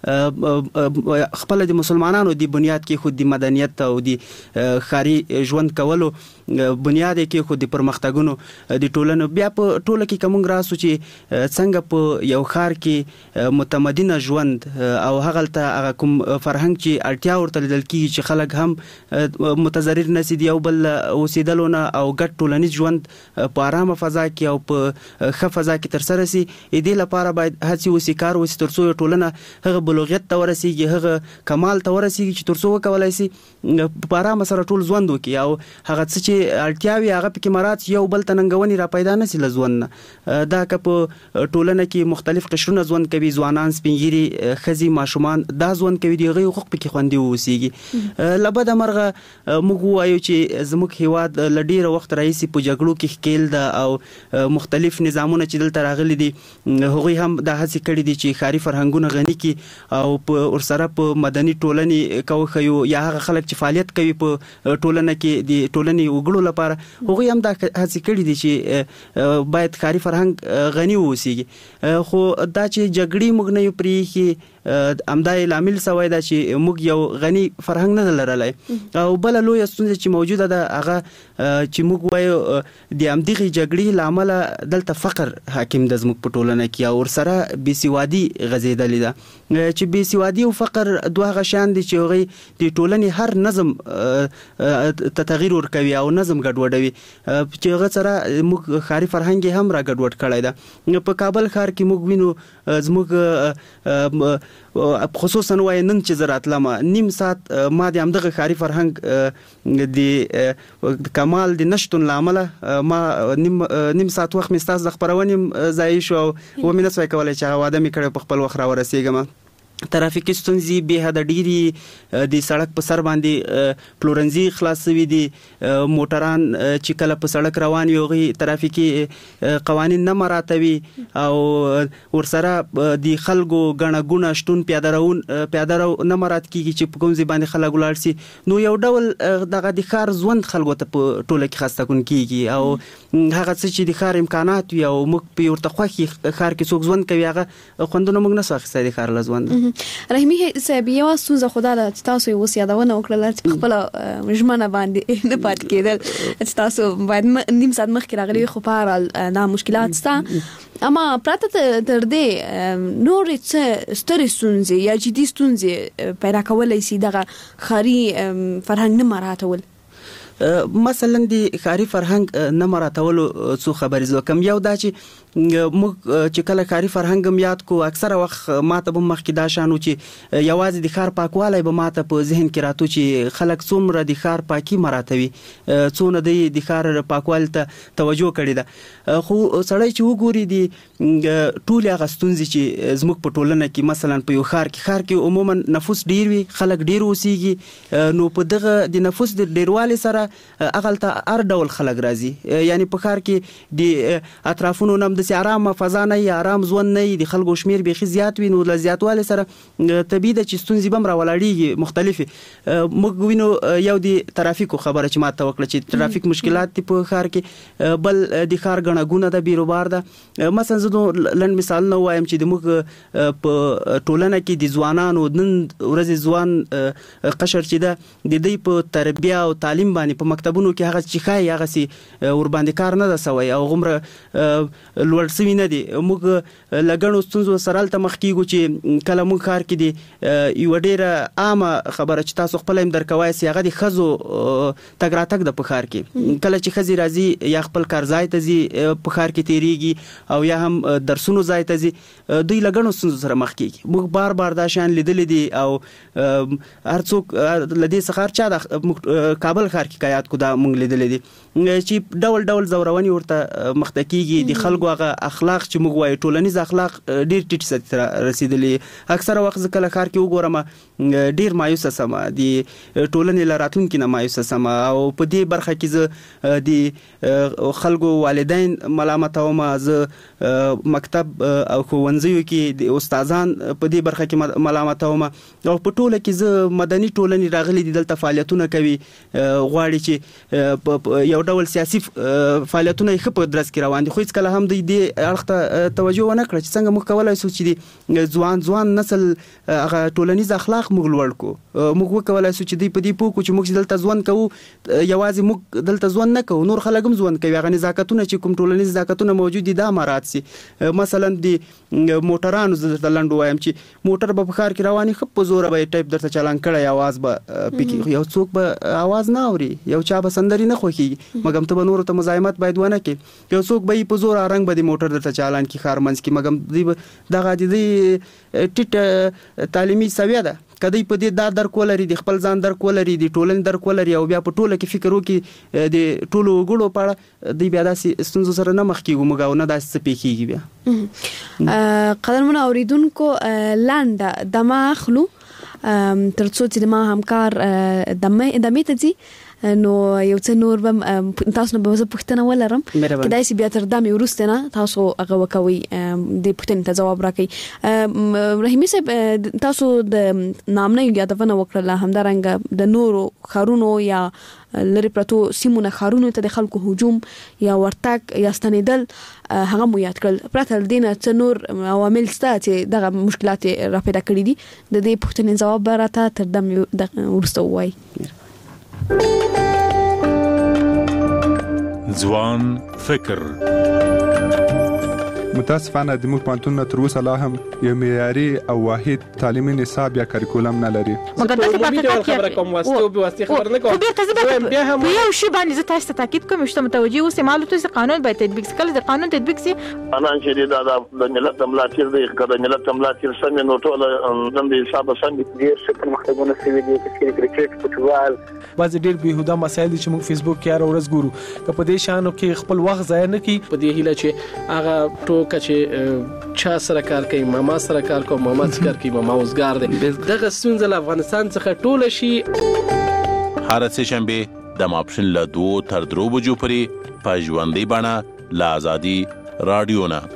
دا خپل د مسلمانانو د بنیاد کې خود د مدنیت او د ښاري ژوند کولو بنیاد کې خود د پرمختګونو د ټولنو بیا په ټوله کې کوم راسو چې څنګه په یو ښار کې متمدنه ژوند او هغه ته کوم فرهنګ چې اړتیا ورته لیدل کیږي چې خلک هم متضرر نشي دی او بل اوسېدلونه او ګډ ټولنیز ژوند په آرامه فضا کې او په ښه فضا کې تر سره سي دې لپاره باید هڅې وسي کار وسي ترڅو ټولنه هغه بلوغیت ته ورسیږي هغه کمال ته ورسیږي چې ترڅو وکولای سي په آرامه سره ټول ژوند وکړي او هغه څه چې اړتیاوي هغه پکې مراد یو بل تننګونی را پیدا نشي لزوند دا که په ټولنه کې مختلف قشرونه ژوند کوي ځوانان سپینګيري خزي ماشومان دا ژوند کوي دی حقوق پکې خوندي ووسیږي. لبد مرغه موږ وایو چې زموږ هیواد لډیره وخت راځي په جګړو کې ښکیل ده او مختلف نظامونه چې دلته راغلي دي هغوی هم د هڅې کړې دي چې ښاري فرهنګونه غني کی او په ورسره په مدني ټولنې کوخیو یا هغه خلک چې فعالیت کوي په ټولنه کې د ټولنې وګړو لپاره هغوی هم د هڅې کړې دي چې باید ښاري فرهنګ غني ووسیږي. خو دا چې جګړې موږ نه یو پرېښي امدای لامل سوی دا چې موږ یو غني فرهنګ نه لرلای او بل لوی ستونزه چې موجوده ده هغه چې موږ وایو د امدغه جګړې لامل دلته فقر حاکم د زموږ په ټولنه کې او سره بيسوادي غزیدلې ده چې بيسوادي او فقر دوه غشان دي چې هغه د ټولنې هر نظم تغیر ورکوي او نظم ګډوډوي چې هغه سره موږ ښاري فرهنګ هم را ګډوډ کړی ده. په کابل ښار کې موږ وینو زموږ خصوصا وای نن چې زراتلمه نیم ساعت ما د امدغه ښاري فرهنګ د کمال د نشټون لامل ما نیم ساعت وخت مستاز د خبرونه ځای شو او مې نسوي کولای چې واده مې کړ په خپل وخت را ورسېږم. ترافیکي ستونزې به حد ډیری د سړک په سر باندې پلورنځي خلاص وي دي موټران چې کله په سړک روان وي ترافیکي قوانين نه مراعاتوي او ورسره د خلکو غنغونه شتون پیاده رو نه مراعات کیږي چې په کوم ځای باندې خلک ولاړ سي نو یو ډول دغه د ښار ژوند خلکو ته په ټوله کې خسته کون کیږي او هغه څه چې د ښار امکانات وي او موږ په ورته خوخي ښار کې څوک ژوند کوي هغه خوندونه موږ نه ساخته د ښار لژوند. رحیمي صاحب یو څه خدای له تاسو یو سیادونه وکړل چې خپل ژمنه باندې نه پات کېدل چې تاسو باید نیم ساعت مخکې راغلي خو په دا مشکلات ستا اما پراته تر دې نور څه ستړي ستونزې یا جدي ستونزې پیدا کولای شي دغه ښاري فرهنګ نه مراعاتول مثلا د ښاري فرهنګ نه مراعاتولو څو خبرې زوکم یو دا چې موږ چې کله ښاري فرهنګ یاد کو اکثره وخت ماته به مخکې دا شانو چې یوازې د ښار پاکوالی به ماته په ذهن کې راتو چې خلک څومره د ښار پاکي مراعاتوي څونه د ښار پاکوالي ته توجه کړې ده خو سړی چې وګوري د ټول هغه ستونزې چې زموږ په ټولنه کې مثلا په یو ښار کې عموما نفوس ډیر وي خلک ډیر اوسېږي نو په دغه د نفوس د ډیروالي سره اغلته هر ډول خلک راځي یعنی په ښار کې د اطرافونو نم د آرام فضا نه آرام ژوند نه د خلکو شمیر به زیات وي نو ل زیاتواله سره طبيعي د چې ستونزې بم راولړيږي مختلفي موږ وینو یو د ترافیکو خبره چې ماته وکړه چې ترافیک مشکلات په ښار کې بل د ښار غنغونه د بیروبار ده مثلا زه لن مثال نه وایم چې د موږ په ټولنه کې د ځوانانو نن ورځ ځوان قشر چې ده د دې په تربیه او تعلیم باندې په مکتبونو کې هغه چې خای هغه سي ور باندې کار نه ده سوی او غمره لوړ سوي نه دي. موږ لګڼو ستونزو سره تل مخ کیږو چې کله موږ کار کې دي یو ډیره عامه خبره چې تاسو خپل هم درکوای سي هغه د خزو تګ راتګ د پخار کې کله چې خزي راځي یا خپل کار ځای ته ځي پخار کې تیریږي او یا هم درسونو ځای ته ځي دوی لګڼو ستونزو سره مخ کیږي. موږ بار بار دا شان لیدل دي او هر څوک لدې څخه چا د کابل ښار کې کایات کو دا موږ لیدل دي چې ډول ډول زورونی ورته مختکیږي د خلکو هغه اخلاق چې موږ وایو ټولنیز اخلاق ډیر ټیټ سره رسیدلي. اکثره وخت کله ښار کې وګورم ډیر مایوسه سم د ټولنې لراتونکو نه مایوسه سم او په دې برخه کې زه د خلکو والدین ملامتوم، زه مکتب او ښوونځیو کې د استادان په دې برخه کې ملامتوم او په ټوله کې زه مدني ټولنې راغلي دي دلته فعالیتونه کوي غواړي چې یو ډول سیاسي فعالیتونه یې په درس کې روان دي خو هیڅ کله هم د دې اړخ ته توجه ونه کړه چې څنګه موږ کولای شو چې ځوان نسل هغه ټولنیز اخلاق موږ لوړ کو. موږ وکولای شو چې په دې پوه کو چې موږ دلته ځوان کوو یوازې موږ دلته ځوان نه کوو نور خلک هم ځوان کوي. هغه نزاکتونه چې کوم ټولنیز نزاکتونه موجود دي دا مراد سي. مثلا د موټرانو د لنډو وایم چې موټر په ښار کې رواني خپ په زور به ټایپ درته چالان کړي आवाज به پکې یو څوک به आवाज نه اوري یو چا به سندري نه خوخي مګم ته نور ته مزاحمت باید ونه کې یو څوک به په زور رنگ به د موټر درته چالان کی خارمنس کی مګم دی دغه د ټیټ تعلیمي سویه ده کدی په دې در کولري د خپل ځان در کولري د ټولن در کولري او بیا په ټوله کې فکر وکي د ټولو غړو په د بیا داسې ستونزو سره نه مخ کیږي مګاو نه داسې سپیکیږي بیا قدرمن اوریدونکو لاند دمه اخلو ترڅو چې ما همکار دمه ته دي نو یو څه نور بم تاسو نه به پوښتنه ولرم کدای شي بیا تر دمه ورسته نه تاسو هغه وکوي د پوښتنې ته جواب راکړي. رحیمي صاحب تاسو د نام نه یادونه وکړه همدارنګه د نورو خارونو یا لری پرتو سیمونه خارونو ته د خلکو هجوم یا ورتګ یا ستنیدل هغه مو یاد کړل پرته دینه څه نور عوامل ستا چې دغه مشکلات را پیدا کړی دي د دې پوښتنې جواب راته تر دمه ورسته وای. ځوان فکر متاسفانه د موږ پانتون تر اوسه لا هم یو معیاري او واحد تعلیمي نصاب یا کریکولم نه لري. مګر د حقیقت خبره کوم واسطه او به واسطه خبر نه کوم. بیا هم یو شی باندې زه تاسو ته تاکید کوم چې متوجي اوسه معلومات چې قانون باید تطبیق کړي د قانون تطبیق سي انا چې د ملت ملاتړ دی کله ملت ملاتړ سم نو ټول د حساب سم دي چې مختبونه سوي دي چې کرکټ فوټبال باز ډیر بهوده مسایل چې موږ فیسبوک کې هر ورځ ګورو که په دې شانو کې خپل وخت ضایع نه کړي په دې هیله چې هغه ټوکه چې چا سره کار کوي ماما سره کار کوي ماما سره کار کوي ماما اوسګار دی دغه ستونزه له افغانستان څخه ټوله شي. هر څه شنبه د ماپښین له 2 تر 3 بجو پورې په ژوندۍ بڼه له آزادي رادیو نه.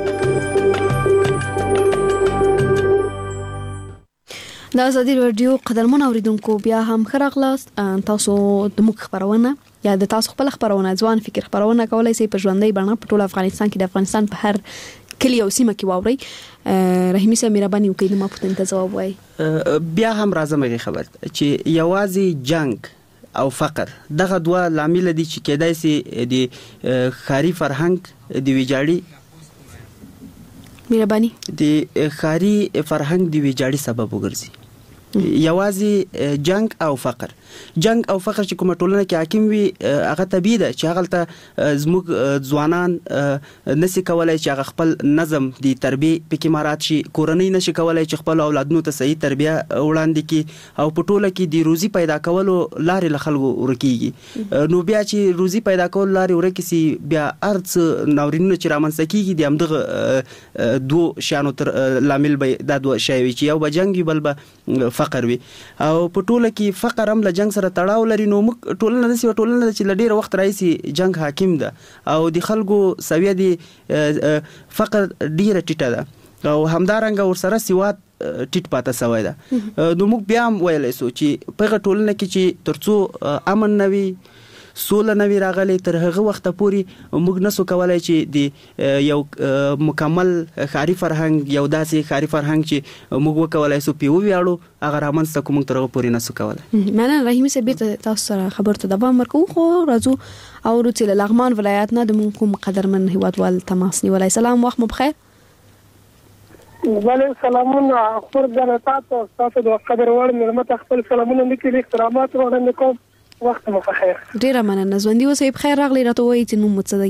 د آزادي رادیو قدرمن اوریدونکو بیا هم خراغلاست تاسو د موږ خبرونه یا د تاسو خپل خبرونه ځوان فکر خبرونه کولای شي په ژوندۍ بڼه په ټول افغانستان کې د افغانستان په هر کلی او سیمه کې واوري. رحیمي صاحب مهرباني وکړئ ما پوښتنه ته جواب وایي. بیا هم راځم غي خبر چې یوازې جنگ او فقر دغه دوه لامل دي چې کېدای شي د خاري فرهنګ د ویجاړي مهرباني د خاري فرهنګ د ویجاړي سبب وګرځي. یوازې جنگ او فقر چې کومه ټولنه کې حاکم وي هغه طبيعي ده چې هغه ته زموږ ځوانان نشي کولای چې هغه خپل نظم دی تربیه پکې مارات شي کورنۍ نشي کولای چې خپل اولادونو ته صحیح تربیه وړاندې کړي او په ټوله کې د روزي پیدا کولو لارې له خلکو ورکیږي. نو بیا چې روزي پیدا کول لارې ورکې سي بیا ارڅ ناورینونه چې رامنځته کیږي د همدغه دوه شانو تر لامل به دا دوه شی وي چې یو به جنگ بل به فقر وي او په ټوله کې فقر هم له جنگ سره تړاو لري. نو موږ ټولنه د ټولنه چې لډیر وخت راځي جنگ حاکم ده او د خلکو سویه دي فقر ډیره ټیټه ده او همدارنګه ورسره سیوات ټیټ پاته سوی ده. نو موږ بیا هم ویلای شو چې په ټولنه کې چې ترڅو امن نوي سوله نوي راغلي تر هغه وخت پورې موږ نسو کولای چې د یو مکمل ښاري فرهنګ یو داسې ښاري فرهنګ چې موږ وکولای سو پیو ویاړو هغه رامنځته کوم تر هغه پورې نسو کولای. معنا رحیم صاحب تاسو سره خبرته دوام ورکوم خو راځو او ورته لغمان ولایت نه د کوم قدرمن هیوادوال تماس نیولای. سلام وخت مو بخیر. وعلیکم سلامونه خور جنتا تاسو د قدر وړ ملمت خپل سلامونه لیکلي احترامات وړاندې کوم وخت مو بخیر. ډیره مننه ژوندۍ اوسئ بخیر راغلی راته وایي چې نوم مو څه دی؟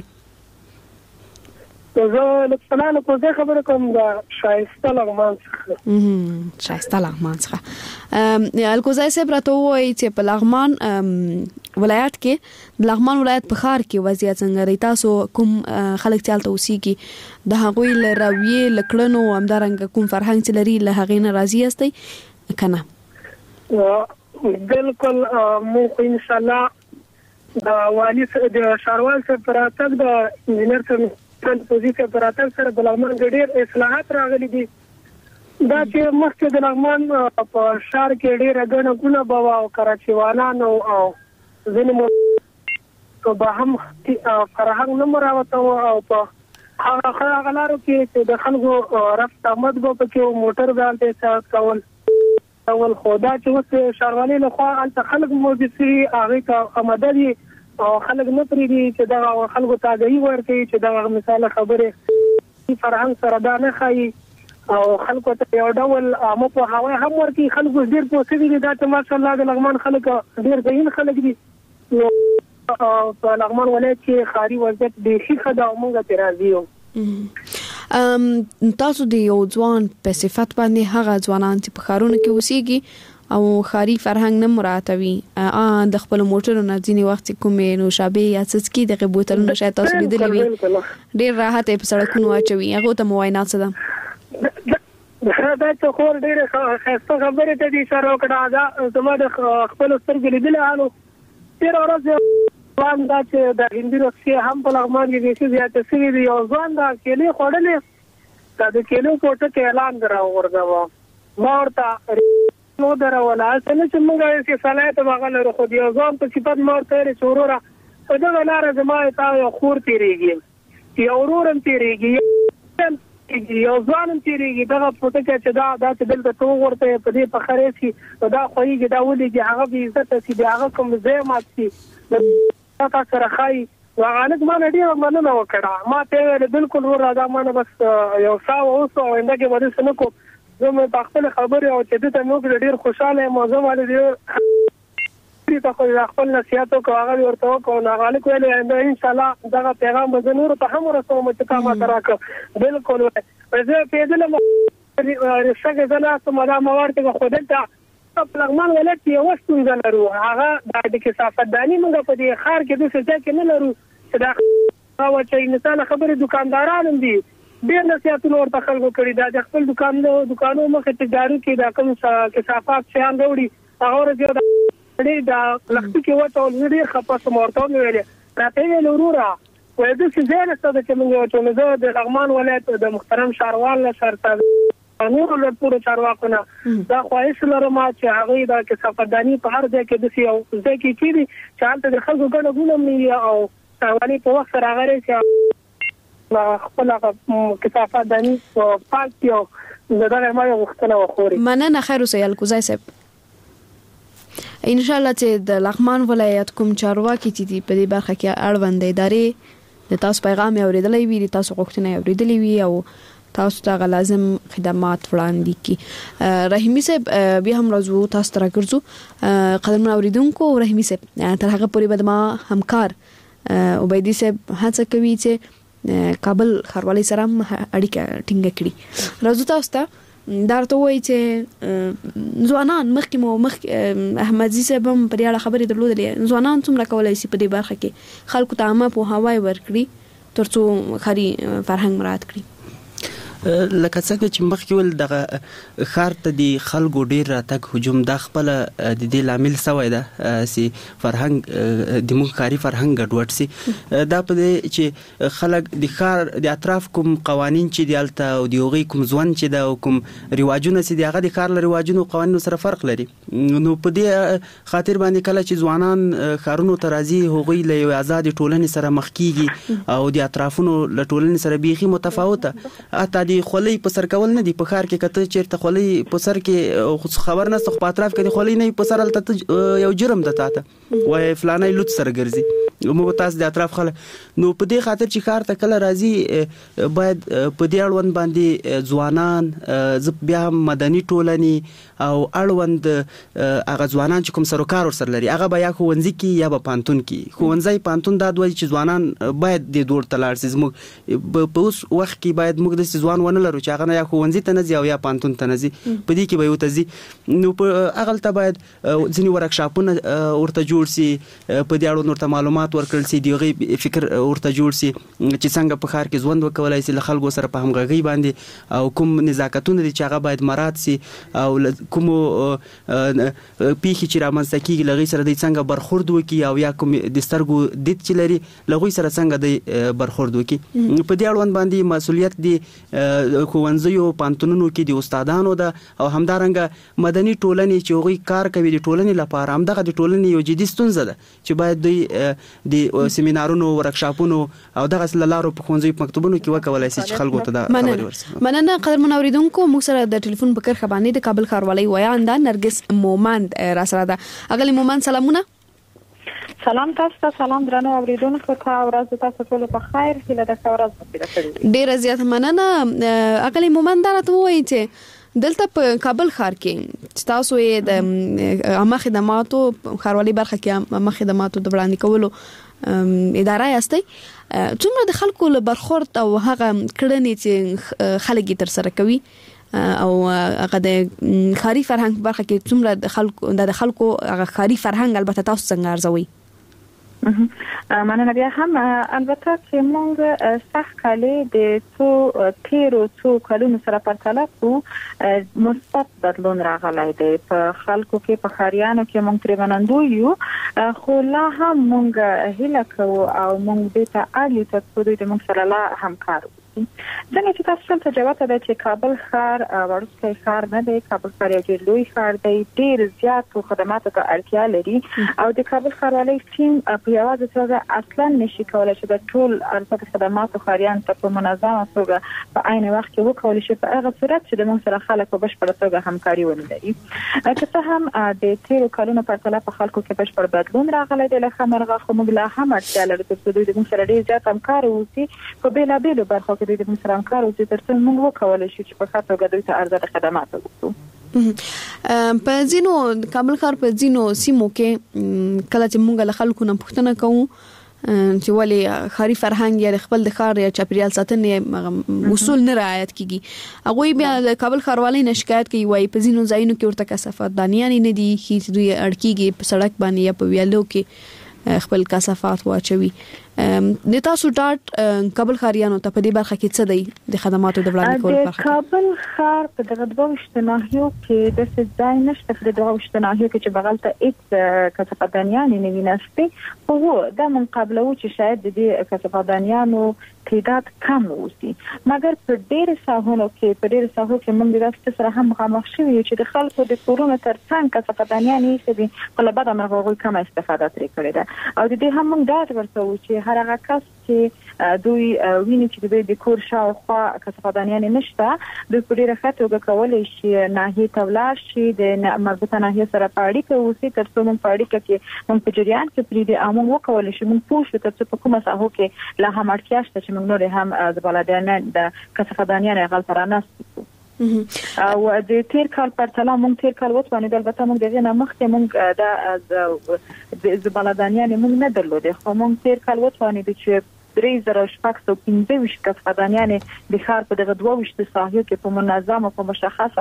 زه لکه په ځای خبره کوم د شایسته لغمان څخه. شایسته لغمان څخه الکوزای صاحب راته وایي چې په لغمان ولایت کې د لغمان ولایت په ښار کې وضعیت څنګه دی؟ تاسو کوم خلک چې هلته اوسېږي د هغوی له رویې له کړنو همدارنګه کوم فرهنګ چې لري له هغې نه راضي یاستئ که نه؟ بالکل موږ انشاءالله د والي د ښاروال صاحب په راتګ د انجینر صاحب پوزیشن پر اتل سره د لغمان ډېر اصلاحات راغلي دي. دا چې مخکې د لغمان په ښار کې ډېر غنه ګونه بوا او کراچیوالانو او ځینې به هم فرهنګ نه مراوته او په هغه لارو کې چې د خلکو رفت آمد به پکې موټر ځانته کول خو دا چې اوس ښاروالۍ لخوا هلته خلک موجود شوي هغې ته آماده دي او خلک نه پرېږدي چې دغه خلکو ته آګاهي ورکوي چې دغه مثاله خبرې فرهنګ سره دا نه ښایي او خلکو ته یو ډول عامه پوهاوی هم ورکوي. خلکو ډېر پوه شوي دي دا چې ماشاءالله د لغمان خلک ډېر ذهین خلک دي. نو په لغمان ولایت کې ښاري وضعیت بیخي ښه ده او موږ پرې راضي یو. تاسو د یو ځوان په صفت باندې هغه ځوانان چې په ښارونو کې اوسېږي او ښاري فرهنګ نه مراعاتوي د خپل موټرو نه ځینې وخت کومې نوشابې یا څڅکي دغه بوتلونه شاید تاسو لیدلي وي ډېر راحت په سړکونو اچوي هغه ته موینات څه ده؟ دا چې خور ډېرې ښایسته خبرې ته دي اشاره وکړه. دا زما د خپلو سترګو لیدلي حالو تېره ورځ ځوان دا چې د هندي رخصې هم په لغمان کې بیخي زیاته شوي دي. یو ځوان دا کیلې خوړلې دا د کیلو کوټه کې اعلان راوغورځاوه. ما ورته نو دروله څنګه چې موږ یې صلاحیت هغه لرو خو د یو ځوان په صفت ما ورته ویلې چې وروره په دغه لاره زما تا یو خور تېرېږي یو ورور هم تېرېږي یو ځوان هم تېرېږي دغه پوټه کې چې دا چې دلته ته وغورته په دې پخرې شي نو دا خوږي دا ولېږي هغه بې عزته شي د هغه کوم ځای مات شي تا سره ښایي هغه هلک ما نه ډېره مننه وکړه. ما ته یې ویل بالکل وروره دا ما نه بس یو څه واوسو او آینده کې به داسې نه کوم. زه مې په خپل خبرې او چې دته مې وکړه ډېر خوشحاله یم او زه باندې ته خو خپل نصیحت وکړو هغه ورته وکړو نو هغه هلک ویل آینده انشاءالله دغه پیغام به زه نورو ته هم ورسوم چې تا ماته راکړه. بالکل زه پېدلم شګې زه ناستم دا ما ورته خو دلته په لغمان ولایت کې یوه ستونزه لرو هغه د کثافت داني موږ په دې ښار کې داسې ځای کې نه لرو چې دا چې مثاله خبرې دوکانداران هم دي ډېر نصیحتونه ورته خلکو کړي دا د خپل دوکانو مخې ته جارو کې دا کوم کثافات شیان راوړي هغه ورځ یو دا لښتي کې واچول زه ډېر خفه شوم ورته مې ویلې راته یې ویل وروره وایي داسې ځای نشته ده چې موږ واچوو. نو زه د لغمان ولایت د محترم ښاروال له سرته نورو لوړپوړو چارواکو نه دا خواهش لرم چې هغوی دا کثافتداني په هر ځای کې داسې یو ځای کې کېږي چې هلته د خلکو ګڼه ګوڼه هم نه وي او ښاروالي په وخت سره هغه راشي خپل کثافات داني پاک کړي او دغه ما یو غوښتنه وکړي. مننه خیر اوسئ الکوزای صاحب. انشاءالله چې د لغمان ولایت کوم چارواکي چې دي په دې برخه کې اړوند ادارې د تاسو پیغام یې اورېدلی وي د تاسو غوښتنه یې اورېدلې وي او تاسو ته لازم خدمات وړاندې کړي. رحیمي صاحب بیا هم راځو تاسو ته راګرځو. قدرمن اوریدونکو رحیمي صاحب تر هغه پورې به زما همکار عبیدي صاحب هڅه کوي چې کابل ښاروالۍ سره هم اړیکه ټینګه کړي. راځو تاسو ته دا ورته وایي چې ځوانان مخکې احمدزي صاحب هم پر اړه خبرې درلودلې ځوانان څومره کولی شي په دې برخه کې خلکو ته عامه پوهاوی ورکړي تر څو ښاري فرهنګ مراعات کړي. لکه څنګه چې مخکې ول دغه ښار ته د خلکو ډیر راتګ هجوم د خپل د دې لامل سوی ده سي فرهنګ د موږ کاری فرهنګ ګډوډ سي دا په دې چې خلک د ښار د اطراف کوم قوانين چې د الته او د یوغي کوم ځوان چې د کوم رواجونه سي دغه د ښار له رواجونو قوانینو سره فرق لري نو په دې خاطر باندې کله چې ځوانان ښارونو ته راځي هغوی له یو آزاد ټولنې سره مخ کیږي او د اطرافونو له ټولنې سره بیخي متفاوته اته د خولۍ په سر کول نه دی په ښار کې کته چیرته خولۍ په سر کې خبر نه څه په اطراف کې د خولۍ نه په سر الته یو جرم ده تاته وای فلانه لوت سره ګرځي مو تاسو د اطراف خلک نو په دې خاطر چې ښار ته کله راځي باید په دې اړوند باندې ځوانان بیا مدني ټولنې او اړوند هغه ځوانان چې کوم سروکار ور سره لري هغه بیا ښوونځي کې یا په پانتون کې ښوونځي پانتون دا دوی چې ځوانان باید د دوړ تلار سي موږ په اوس وخت کې باید موږ د ځوان ونه لرو چې هغه یا ښوونځي ته نه ځي او یا پانتون ته نه ځي په دې کې به یو تزي نو په هغه ته باید ځینی ورکشاپونه ورته جوړ سي په دې اړه نور ته معلومات ورکړل سي دیغه فکر ورته جوړ سي چې څنګه په ښار کې ژوند وکولای سي له خلکو سره په همغږي باندې او کوم نزاکتونه چې هغه باید مراد سي او کوم پیخي چې رامنځته کیږي لغوي سره د څنګه برخورد وکي او یا کوم د سترګو د چې لري لغوي سره څنګه د برخورد وکي په دې اړوند باندې مسؤلیت دی ښوونځیو پانتونونو کې د استادانو ده او همدارنګه مدني ټولنې چې هغوی کار کوي د ټولنې لپاره همدغه د ټولنې یو جدي ستونزه ده چې باید دوی د سیمینارونو ورکشاپونو او دغه لارو په ښوونځیو مکتوبونو کې وکولای شي چې خلکو ته دا خبرې ورسوي مننه قدرمن اوریدونکو موږ سره د ټلیفون په کرخه باندې د کابل ښاروالۍ ویانده نرګس مومند را سره ده اغلی مومند سلامونه سلام تاسو ته سلام درنو اوریدونکو ته ورځ تاسو ټول په خیر هیله ده ورځ مو پیدا ډیر زیات مننه اغلی مومند راته وایي چې دلته په کابل ښار کې تاسو یې د عامه خدماتو ښاروالۍ برخه کې عامه خدماتو د وړاندې کولو اداره یاستئ څومره د خلکو له برخورد او هغه کړنې چې خلک تر سره کوي او هغه د خاري فرهنګ برخه کې څومره د خلکو هغه خاري فرهنګ البته تاسو څنګه ارزوي مننه بیا هم البته چې موږ سخت کالي د څو کلونو سره پرتله کوو مثبت بدلون راغلی دی په خلکو کې په خاریانو کې موږ ترې منندوی یو خو لا هم موږ هیله کوو او موږ دې ته اړ یو چې دوی د موږ سره لا همکار څنګه چې تاسو ته جواب ده چې کابل ښار ورسته ښار نه دی کابل ښار یو ډېر لوی ښار دی ډېر زیات خدماتو ته اړتیا لري او د کابل ښاروالۍ ټیم په یوازې توګه اصلا نشي کولای چې د ټول ارزښت خدماتو ښاریان ته په منظمه توګه په عین وخت کې وکولای شي په هغه صورت چې د موږ سره خلک په بشپړه توګه همکاري ونه لري که څه هم د تیرو کلونو په پرتله په خلکو کې بشپړ بدلون راغلی دی له خمرغه خو موږ لا هم اړتیا لرو چې دوی د موږ سره ډېر زیات همکار اوسي په بېلابېلو برخو کې د موږ سره همکار اوسي ترڅو موږ وکولای شو چې په ښه توګه دوی ته ارزښت خدمات وکړو په ځینو کابل ښار په ځینو سیمو کې کله چې موږ له خلکو نه پوښتنه کوو چې ولې خاري فرهنګ یا خپل د ښار یا چاپیریال ساتنې اصول نه رعایت کیږي هغه بیا د کابل ښاروالۍ نه شکایت کوي وایي په ځینو ځایونو کې ورته کثافات دانیان نه دي چې دوی اړکیږي په سړک باندې یا په ویالو کې خپل کثافات واچوي د تاسو ډاټ کابل ښاریانو ته په دې برخه کې څه دی د خدماتو د وړاندې کولو برخه د کابل ښار په دغه دوه شتناهیو کې د ځای نشته په دغه شتناهیو کې چې بغل ته هیڅ کثافاتدانیان نه وي نشته خو دا مقابله و چې شاید د دې کثافاتدانیانو تعداد کم اوسي مګر په ډېر ساحونو کې موږ د راست سره هم مخامخ شوو چې د خلکو د کورونو ترڅنګ کثافاتدانیان یې دي په لبد امر غوږی کم استفاده ترې کړې ده او د دې هم موږ دا ورته و چې هر هغه کس چې دوی ویني چې د کور شاوخوا کثافاتدانیان نشته دوی په ډېره ښه توګه کولی شي ناحیې ته ولاړ شي د مربوطه ناحیې سره په اړیکه اوسي ترڅو موږ په اړیکه کې موږ په جریان کې پرېږدي او موږ وکولی شو موږ پوه شو ترڅو په کومه ساحو کې لا هم اړتیا شته چې موږ نور هم زبالدانیان د کثافاتدانیان هغلته رانسو او د تیر کال پرتله موږ تیر کال وتوانیدل البته موږ دغه نه مخکې موږ د زبالدانیان موږ نه درلودې خو موږ تیر کال وتوانیدل چې 3615 کسبدانیان د ښار په دغه 22 ساحو کې په منظمه په مشخصه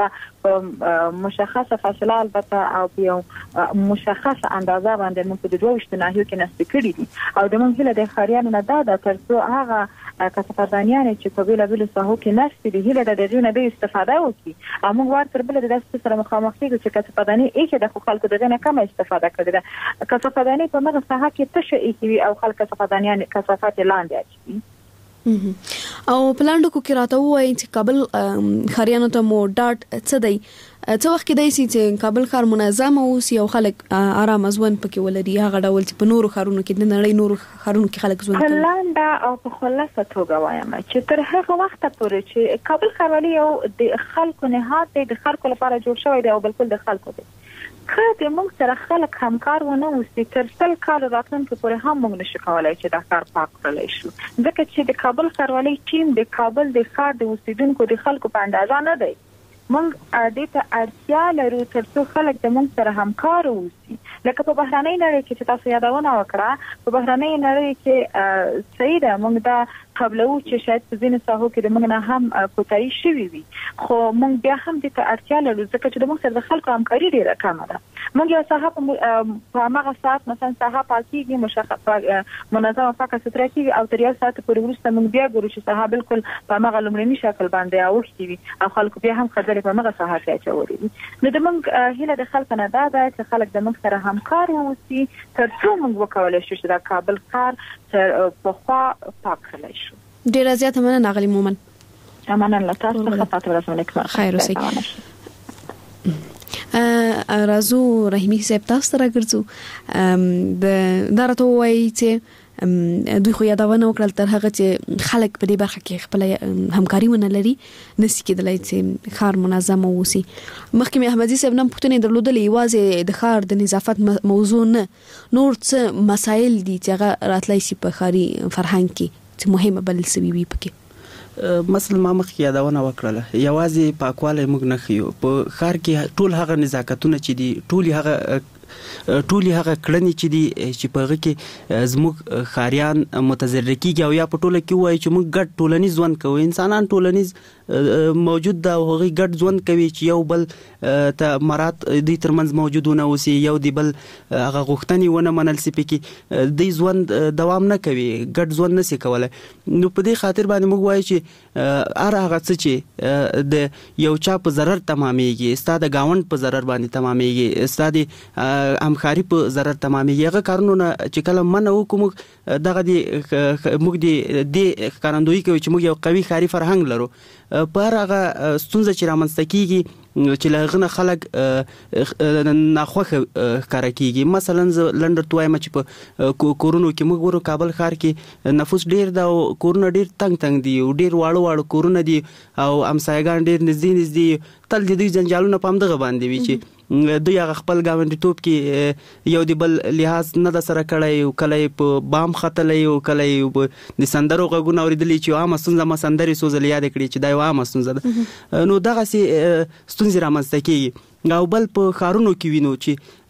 فاصله البته او په مشخصه اندازه باندې موږ په 22 ناحیو کې نصب کړی دي او د موږ هله د ښاریانو نه دا ترڅو هغه کسبدانیان چې په بیلابیلو ساحو کې نصب دي هله د دې نه استفاده وکړي او موږ ورته بل د داسې سره مخامخ کېږو چې کسبداني کې د خلکو دغه نه کم استفاده کړي ده کسبداني په مغه ساحه کې تشه وي او خلک کسبدانیان کثافات لاندې اچي او پلاندو کو کې راته وایي چې کابل خاریانو ته مو ډاټ څه دی څه وخت کې دی چې کابل ښار منظم اوسي او خلک آرام ژوند پکې ولري هغه ډول چې په نورو ښارونو کې د نړۍ نورو ښارونو کې خلک ژوند کوي پلاندا او په خلاصه توګه وایم چې تر هغه وخت پورې چې کابل ښاروالي او د خلکو نهاد د خلکو لپاره جوړ شوی دی او بالکل د خلکو دی که موږ سره خلک همکار ونه اوسي تر 100 کال راتلونکي پورې هم موږ نشو کولای چې دا کار پاک کړلی شو ځکه چې د کابل ښاروالي ټیم د کابل د ښار د اوسیدونکو د خلکو په اندازه نه دی موږ دې ته اړتیا لرو ترڅو خلک د موږ سره همکار اوسي لکه په بهرنۍ نړۍ کې چې تاسو یادونه وکړه په بهرنۍ نړۍ کې صحیح ده موږ دا قبلو چې شاید په ځینې ساحو کې د موږ نه هم کوتاهي شوي وي خو موږ بیا هم دې ته اړتیا لرو ځکه چې د موږ سره د خلکو همکاري ډېره کمه ده موږ یو ساحه په هغه ساعت مثلا ساحه پاکيږي منظمه پاکه ستره کیږي او تر یو ساعت پورې وروسته موږ بیا ګورو چې ساحه بالکل په هغه لومړني شکل باندې اوښتي وي او خلکو بیا هم خبرې په هغه ساحه کې اچولې دي نو د موږ هیله د خلکو نه دا ده چې خلک د موږ سره همکار اوسي ترڅو موږ وکولای شو چې د کابل ښار په خوا پاک کړی شو ډیره زیاته مننه غلی مومن مننه تاسو ته خاطر خیر اوسئ رازو رحیمی صاحب تاسو سره ګرځو د درته وایي چې دوی خو یادونه وکړل تر هغه چې خلک په دې برخه کې خپل همکاري ونه لري نسی کېدلای چې ښار منظم اوسي مخکې احمدي صاحب نن پوښتنه درلودلې یوازې د ښار د نظافت موضوع نه نور څه مسایل دي چې هغه راتلای شي په ښاري فرهنګ کې چې مهمه بلل سوي وي پکې مثلا ما مخکې یادونه وکړله یوازې پاکواله موږ نه خيو په ښار کې ټول هغه نزاکتونه چې دي ټول هغه کړنې چې دي چې په هغه کې زموږ خاریان متضرر کیږي او یا په ټوله کې وایي چې موږ ګډ ټولنیز ژوند کوو انسانان ټولنیز موجود دا هغه ګډ ژوند کوي چې یو بل ته مراد د ترمنځ موجودونه اوسي یو دی بل هغه غوښتنې ونه منل سي پکې د ژوند دوام نه کوي ګډ ژوند نه سي کولای نو په دې خاطر باندې موږ وایو چې هغه څه چې د یو چا په ضرر تمامېږي ستاد گاوند په ضرر باندې تمامېږي ستاد همکاري په ضرر تمامېږي هغه کارونه چې کله منو کوم دغه دی موږ دی کارندوی کوي چې موږ یو قوي ښاري فرهنګ لرو پر هغه ستونزه چې رامنځته کیږي چې لغنه خلک ناخوخه کار کوي مثلا لندر توای مچ په کورونو کې موږ ورو کابل ښار کې نفوس ډیر دا کورونه ډیر تنگ دي او ډیر واړو کورونه دي او امسایګان ډیر نږدې تل د دوی جنجالونه پام دغه باندې وی چې دوی هغه خپل گاونډي توپ کې یو دی بل لحاظ نه د سره کړی او کله په بام خطلې او کله د سندرو غږونه اوریدلې چې عامه ستونزه سندري سوزل یاد کړی چې دا یو عامه ستونزه ده نو دغه سي ستونزې رامنځته کیږي او بل په خارونو کې وینو چې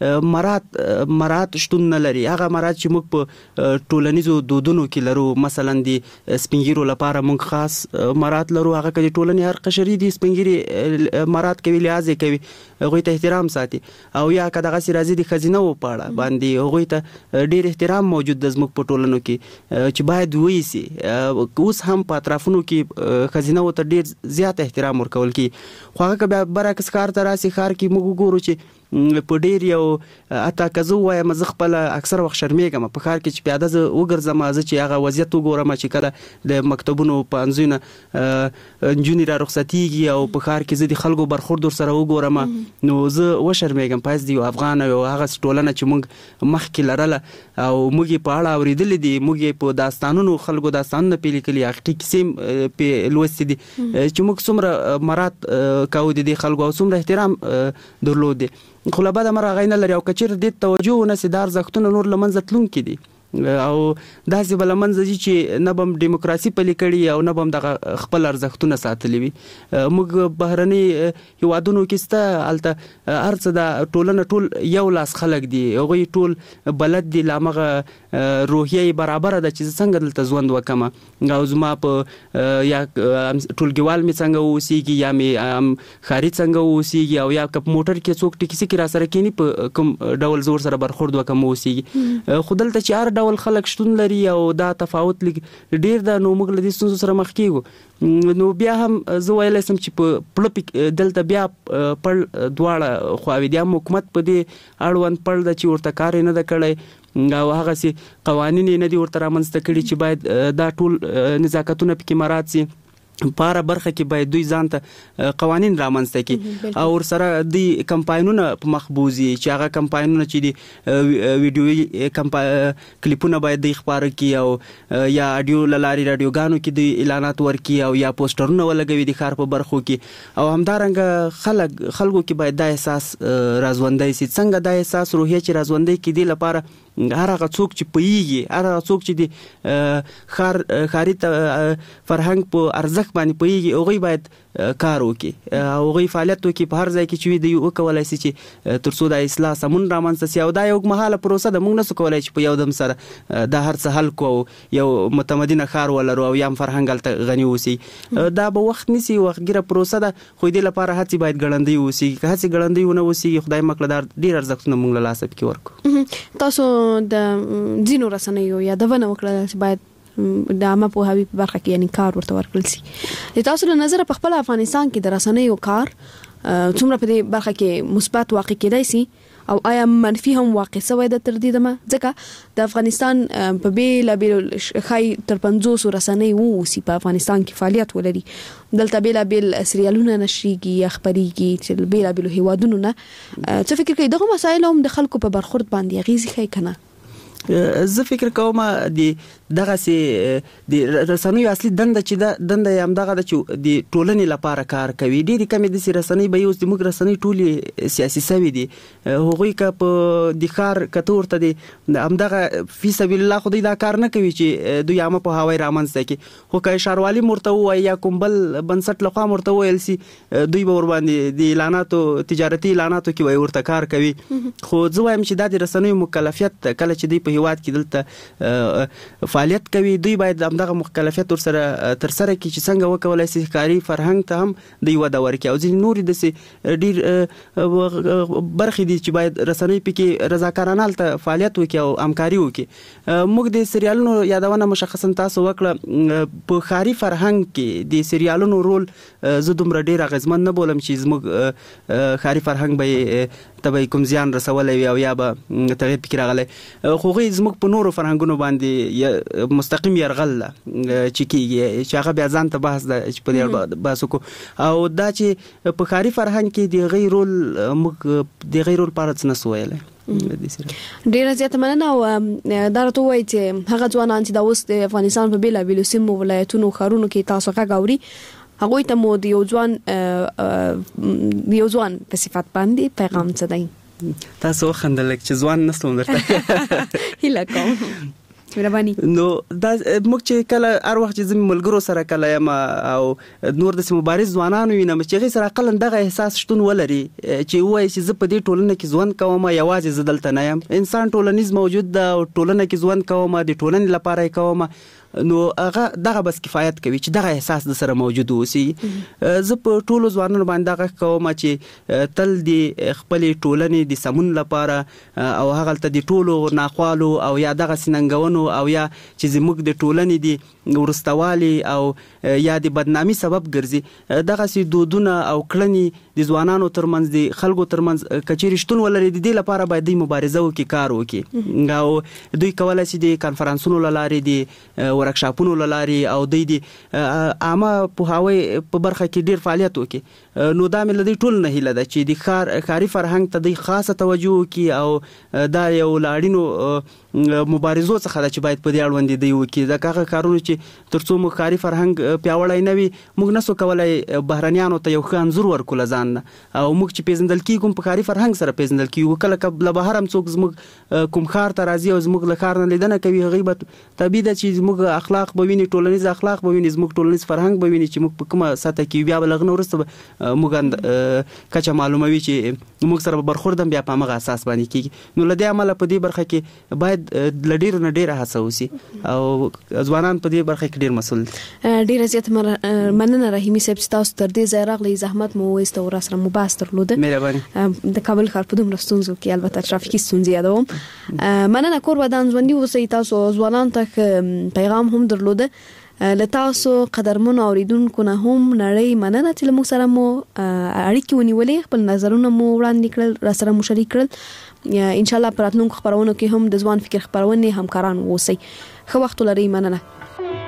مراد شتون نه لري هغه مراد چې موږ په ټولنیزو دودونو کې لرو مثلا د سپینګیرو لپاره موږ خاص مراد لرو هغه کې ټولنې هر قشري دي سپینګیري مراد کوي لحاظ کوي هغه ته احترام ساتي او یا کداغه سي راځي د خزینه و پاړه باندې هغه ته ډیر احترام موجود د زموږ په ټولنو کې چې باید وایي سي اوس هم په اطرافونو کې خزینه و ته ډیر زیات احترام ورکول کی خو هغه برعکس کار تراسي خار کې موږ ګورو چې په ډیر یو اته کزو وای مزه خپل اکثر وخت شرمېږم په خار کې چې پیاده ز وګرځم چې هغه وضعیت وګورم چې کله د مکتبونو پانځونه جونی را رخصتيږي او په خار کې زدي خلکو برخورد سره وګورم نو زه و شرمېږم پاس دی افغان او هغه ټولنه چې موږ مخکې لرله او موږ په اړه اوریدل دي موږ په داستانونو خلکو داستانونه پیل کړي اخټي کیسې په لوست دي چې موږ څومره مراد کاو دي خلکو او څومره احترام درلود خو لا بعد مر غاینه لري او کچیر د توجه نه سیدار زختونه نور لمنځ تلون کې دي او داسې بلمنځ چې نه بم دیموکراسي پلي کړي او نه بم د خپل ارزښتونه ساتلي وي. موږ بهرني هیوادونو کې سته الته ارڅ د ټولنه ټول یو لاس خلک دي، هغوی ټول بلد دي لامغه روحیه برابر ده چې څنګه دلته ژوند وکم او زما په یا ټولګیوال می څنګه اوسېږي یا می خاري څنګه اوسېږي او یا کپ موټر کې څوک ټیکسي کې را سره کینی په کوم ډول زور سره برخورد وکم اوسېږي. خو دلته چې هر ډول خلک شتون لري او دا تفاوت ډیر ده، نو موږ له دې ستونزو سره مخ کیږو. نو بیا هم زه ویلی سم چې په پړه دلته بیا پړ دواړه خواوې دي، هم حکومت په دې اړوند پړ ده چې ورته کار یې نه ده کړی او هغسې قوانین یې نه دي ورته رامنځته کړي چې باید دا ټول نزاکتونه پکې مراعات سي. په هره برخه کې باید دوی ځان ته قوانین رامنځته کړي او ورسره دوی کمپاینونه په مخ بوځي چې هغه کمپاینونه چې دي ویډیوي کلیپونه باید دوی خپاره کړي او یا اډیو له لارې راډیوګانو کې دوی اعلانات ورکړي او یا پوسټرونه ولګوي د ښار په برخو کې. او همدارنګه خلکو کې باید دا احساس راژوندی سي. څنګه دا احساس روحیه چې راژوندی کړي لپاره هر هغه څوک چې پوهیږي، هر هغه څوک چې د ښاري فرهنګ په ارزښت باندې پوهیږي، هغوی باید کار وکړي او هغوی فعالیت وکړي په هر ځای کې چې وي، دوی وکولی سي چې تر څو دا اصلاح سمون رامنځته سي. او دا یو مهاله پروسه ده، موږ نسو کولی چې په یو دم سره دا هر څه حل کو او یو متمدنه ښار ولرو او یا هم فرهنګ هلته غني اوسي. دا به وخت نیسي، وختګیره پروسه ده، خو دې لپاره هڅې باید ګړندۍ اوسېږي. که هڅې ګړندۍ ونه اوسېږي، خدای مکړه دا ډېر ارزښتونه موږ له لاسه پکې ورکړو. تاسو د ځینو رسنیو یادونه وکړه چې باید د عامه پوهاوي په برخه کې یعنی کار ورته ورکړل سي. تاسو له نظر په خپل افغانستان کې د رسنیو کار څومره په دې برخه کې مثبت واقع کېدای سي او آیا منفي هم واقع شوی د تر دې دمه؟ ځکه د افغانستان په بیلابیل خای تر 500 رسنۍ ووسی په افغانستان کې فعالیت ولري. دلته بیلابیل سریالونه نشریږي یا خبريږي چې بیلابیل هیوادونو نه. څه فکر کوي دغه مسایل هم د خلکو په برخورد باندې اغیزه کوي کنه؟ زه فکر کوم دغه سي د رسنیو اصلي دنده چې دا دنده هم دغه د ټولنې لپاره کار کوي. ډېری کمې د رسنۍ به اوس د موږ رسنۍ ټولې سیاسي سوي دي، هغوی که په د ښار کته ورته دي همدغه فی سبیل الله خو دوی دا کار نه کوي چې دوی عامه پوهاوی رامنځته کړي. خو که ښاروالي ورته ووایي یا کوم بل بنسټ لخوا ورته وویل سي، دوی به ورباندې د اعلاناتو تجارتي اعلاناتو کې وایي ورته کار کوي. خو زه وایم چې دا د رسنیو مکلفیت کله چې دوی په هیواد کې دلته فعالیت کوي، دوی باید همدغه مکلفیت ورسره ترسره کړي چې څنګه وکولای شي ښکاري فرهنګ ته هم دوی وده ورکړي. او ځینې نورې داسې ډېر برخې دي چې باید رسنۍ پکې رضاکارانه هلته فعالیت وکړي او همکاري وکړي. موږ د سریالونو یادونه مشخصا تاسو وکړه. په ښاري فرهنګ کې د سریالونو رول زه دومره ډېر اغېزمن نه بولم چې زموږ ښاري فرهنګ به ته به کوم زیان رسولی وي او یا به تغیر پکې راغلی. خو هغوی زموږ په نورو فرهنګونو باندې مستقیم یرغل ده چې کېږي، چې هغه بیا ځان ته بحث ده چې په دې بحث وکړو. او دا چې په ښاري فرهنګ کې د هغوی رول موږ د هغوی رول په اړه څه نسو ویلی. ډیره زیاته مننه. او دا راته وایي چې هغه ځوانان چې دا اوس د افغانستان په بیلابیلو سیمو ولایتونو ښارونو کې تاسو غږ اوري، هغوی ته مو د یو ځوان په صفت باندې پیغام څه دی؟ تاسو وخندل چې ځوان نسلم درته هیله کوم مهرباني. نو دا موږ چې کله هر وخت چې زموږ ملګرو سره کله یم او نور د مبارز ځوانان وینم چې هغوی سره اقلا دغه احساس شتون ولري چې ووایي چې زه په دې ټولنه کې ژوند کوم، یوازې زه دلته نه یم. انسان ټولنیز موجود ده او ټولنه کې ژوند کوم، د ټولنې لپاره یې کوم. نو هغه دغه بس کفایت کوي چې دغه احساس د سره موجود اوسي. زه په ټولو ځوانانو باندې دغه کوم چې تل د خپلې ټولنې د سمون لپاره او هغلته د ټولو ناخوالو او یا دغه سننګونو او یا چې زموږ د ټولنې د ورستوالي او یا د بدنامي سبب ګرځي، دغه سي دودونه او کړنې د ځوانانو ترمنځ د خلکو ترمنځ کچېرې شتون ولري، د دې لپاره باید دوی مبارزه وکړي، کار وکړي. او دوی کولی شي د کانفرانسونو له لارې د ورکشاپونو له لارې او دوی د عامه پوهاوی په برخه کې ډېر فعالیت وکړي. نو دا مې لدی ټول نه هیله ده چې د ښاري فرهنګ ته د خاصه توجه وکړي او دا یو لاړینو مبارزو څخه ده چې باید په دې اړوند دی وکړي دا هغه کارونه چې ترڅو موږ ښاري فرهنګ پیاوړی نه وي موږ نسو کولای بهرنیانو ته یو ښه انځور ورکول ځان او موږ چې پیژندل کیږو په ښاري فرهنګ سره پیژندل کیږو کله بهر هم څوک زموږ کوم ښار ته راځي او زموږ له ښار نه لیدنه کوي هغه به طبیعي ده چې زموږ اخلاق به ویني ټولنیز اخلاق به ویني زموږ ټولنیز فرهنګ به ویني چې موږ په کومه سطح کې بیا بلغنه ورسته موږ کچا معلوموي چې موږ سره برخورد بیا په هغه اساس باندې کیږي نو لدی عمله په دې برخه کې باید لډیر نه ډیر هڅه وسی او ځوانان په دې برخه کې ډیر مسؤل ډیر زیات مننه رحیمي صاحب تاسو تر دې ځای راغلی زحمت مو وست او سره مباحث درلوده مهرباني د کابل ښار په دومره ستونزو کې البته ترافیکي ستونزې یادوم مننه کور ودان ژوندۍ اوسئ تاسو ځوانان ته پیغام هم درلوده لتاسو قدرمن اوریدونکو نه هم نړۍ مننه چې موږ سره مو اړیکې ونیولې خپل نظرونه مو وړاندې کړل را سره مو شریک کړل ان شاء الله په راتلونکو خبرونو کې هم د ځوان فکر خبرونه همکاران اوسئ ښه وخت لرئ مننه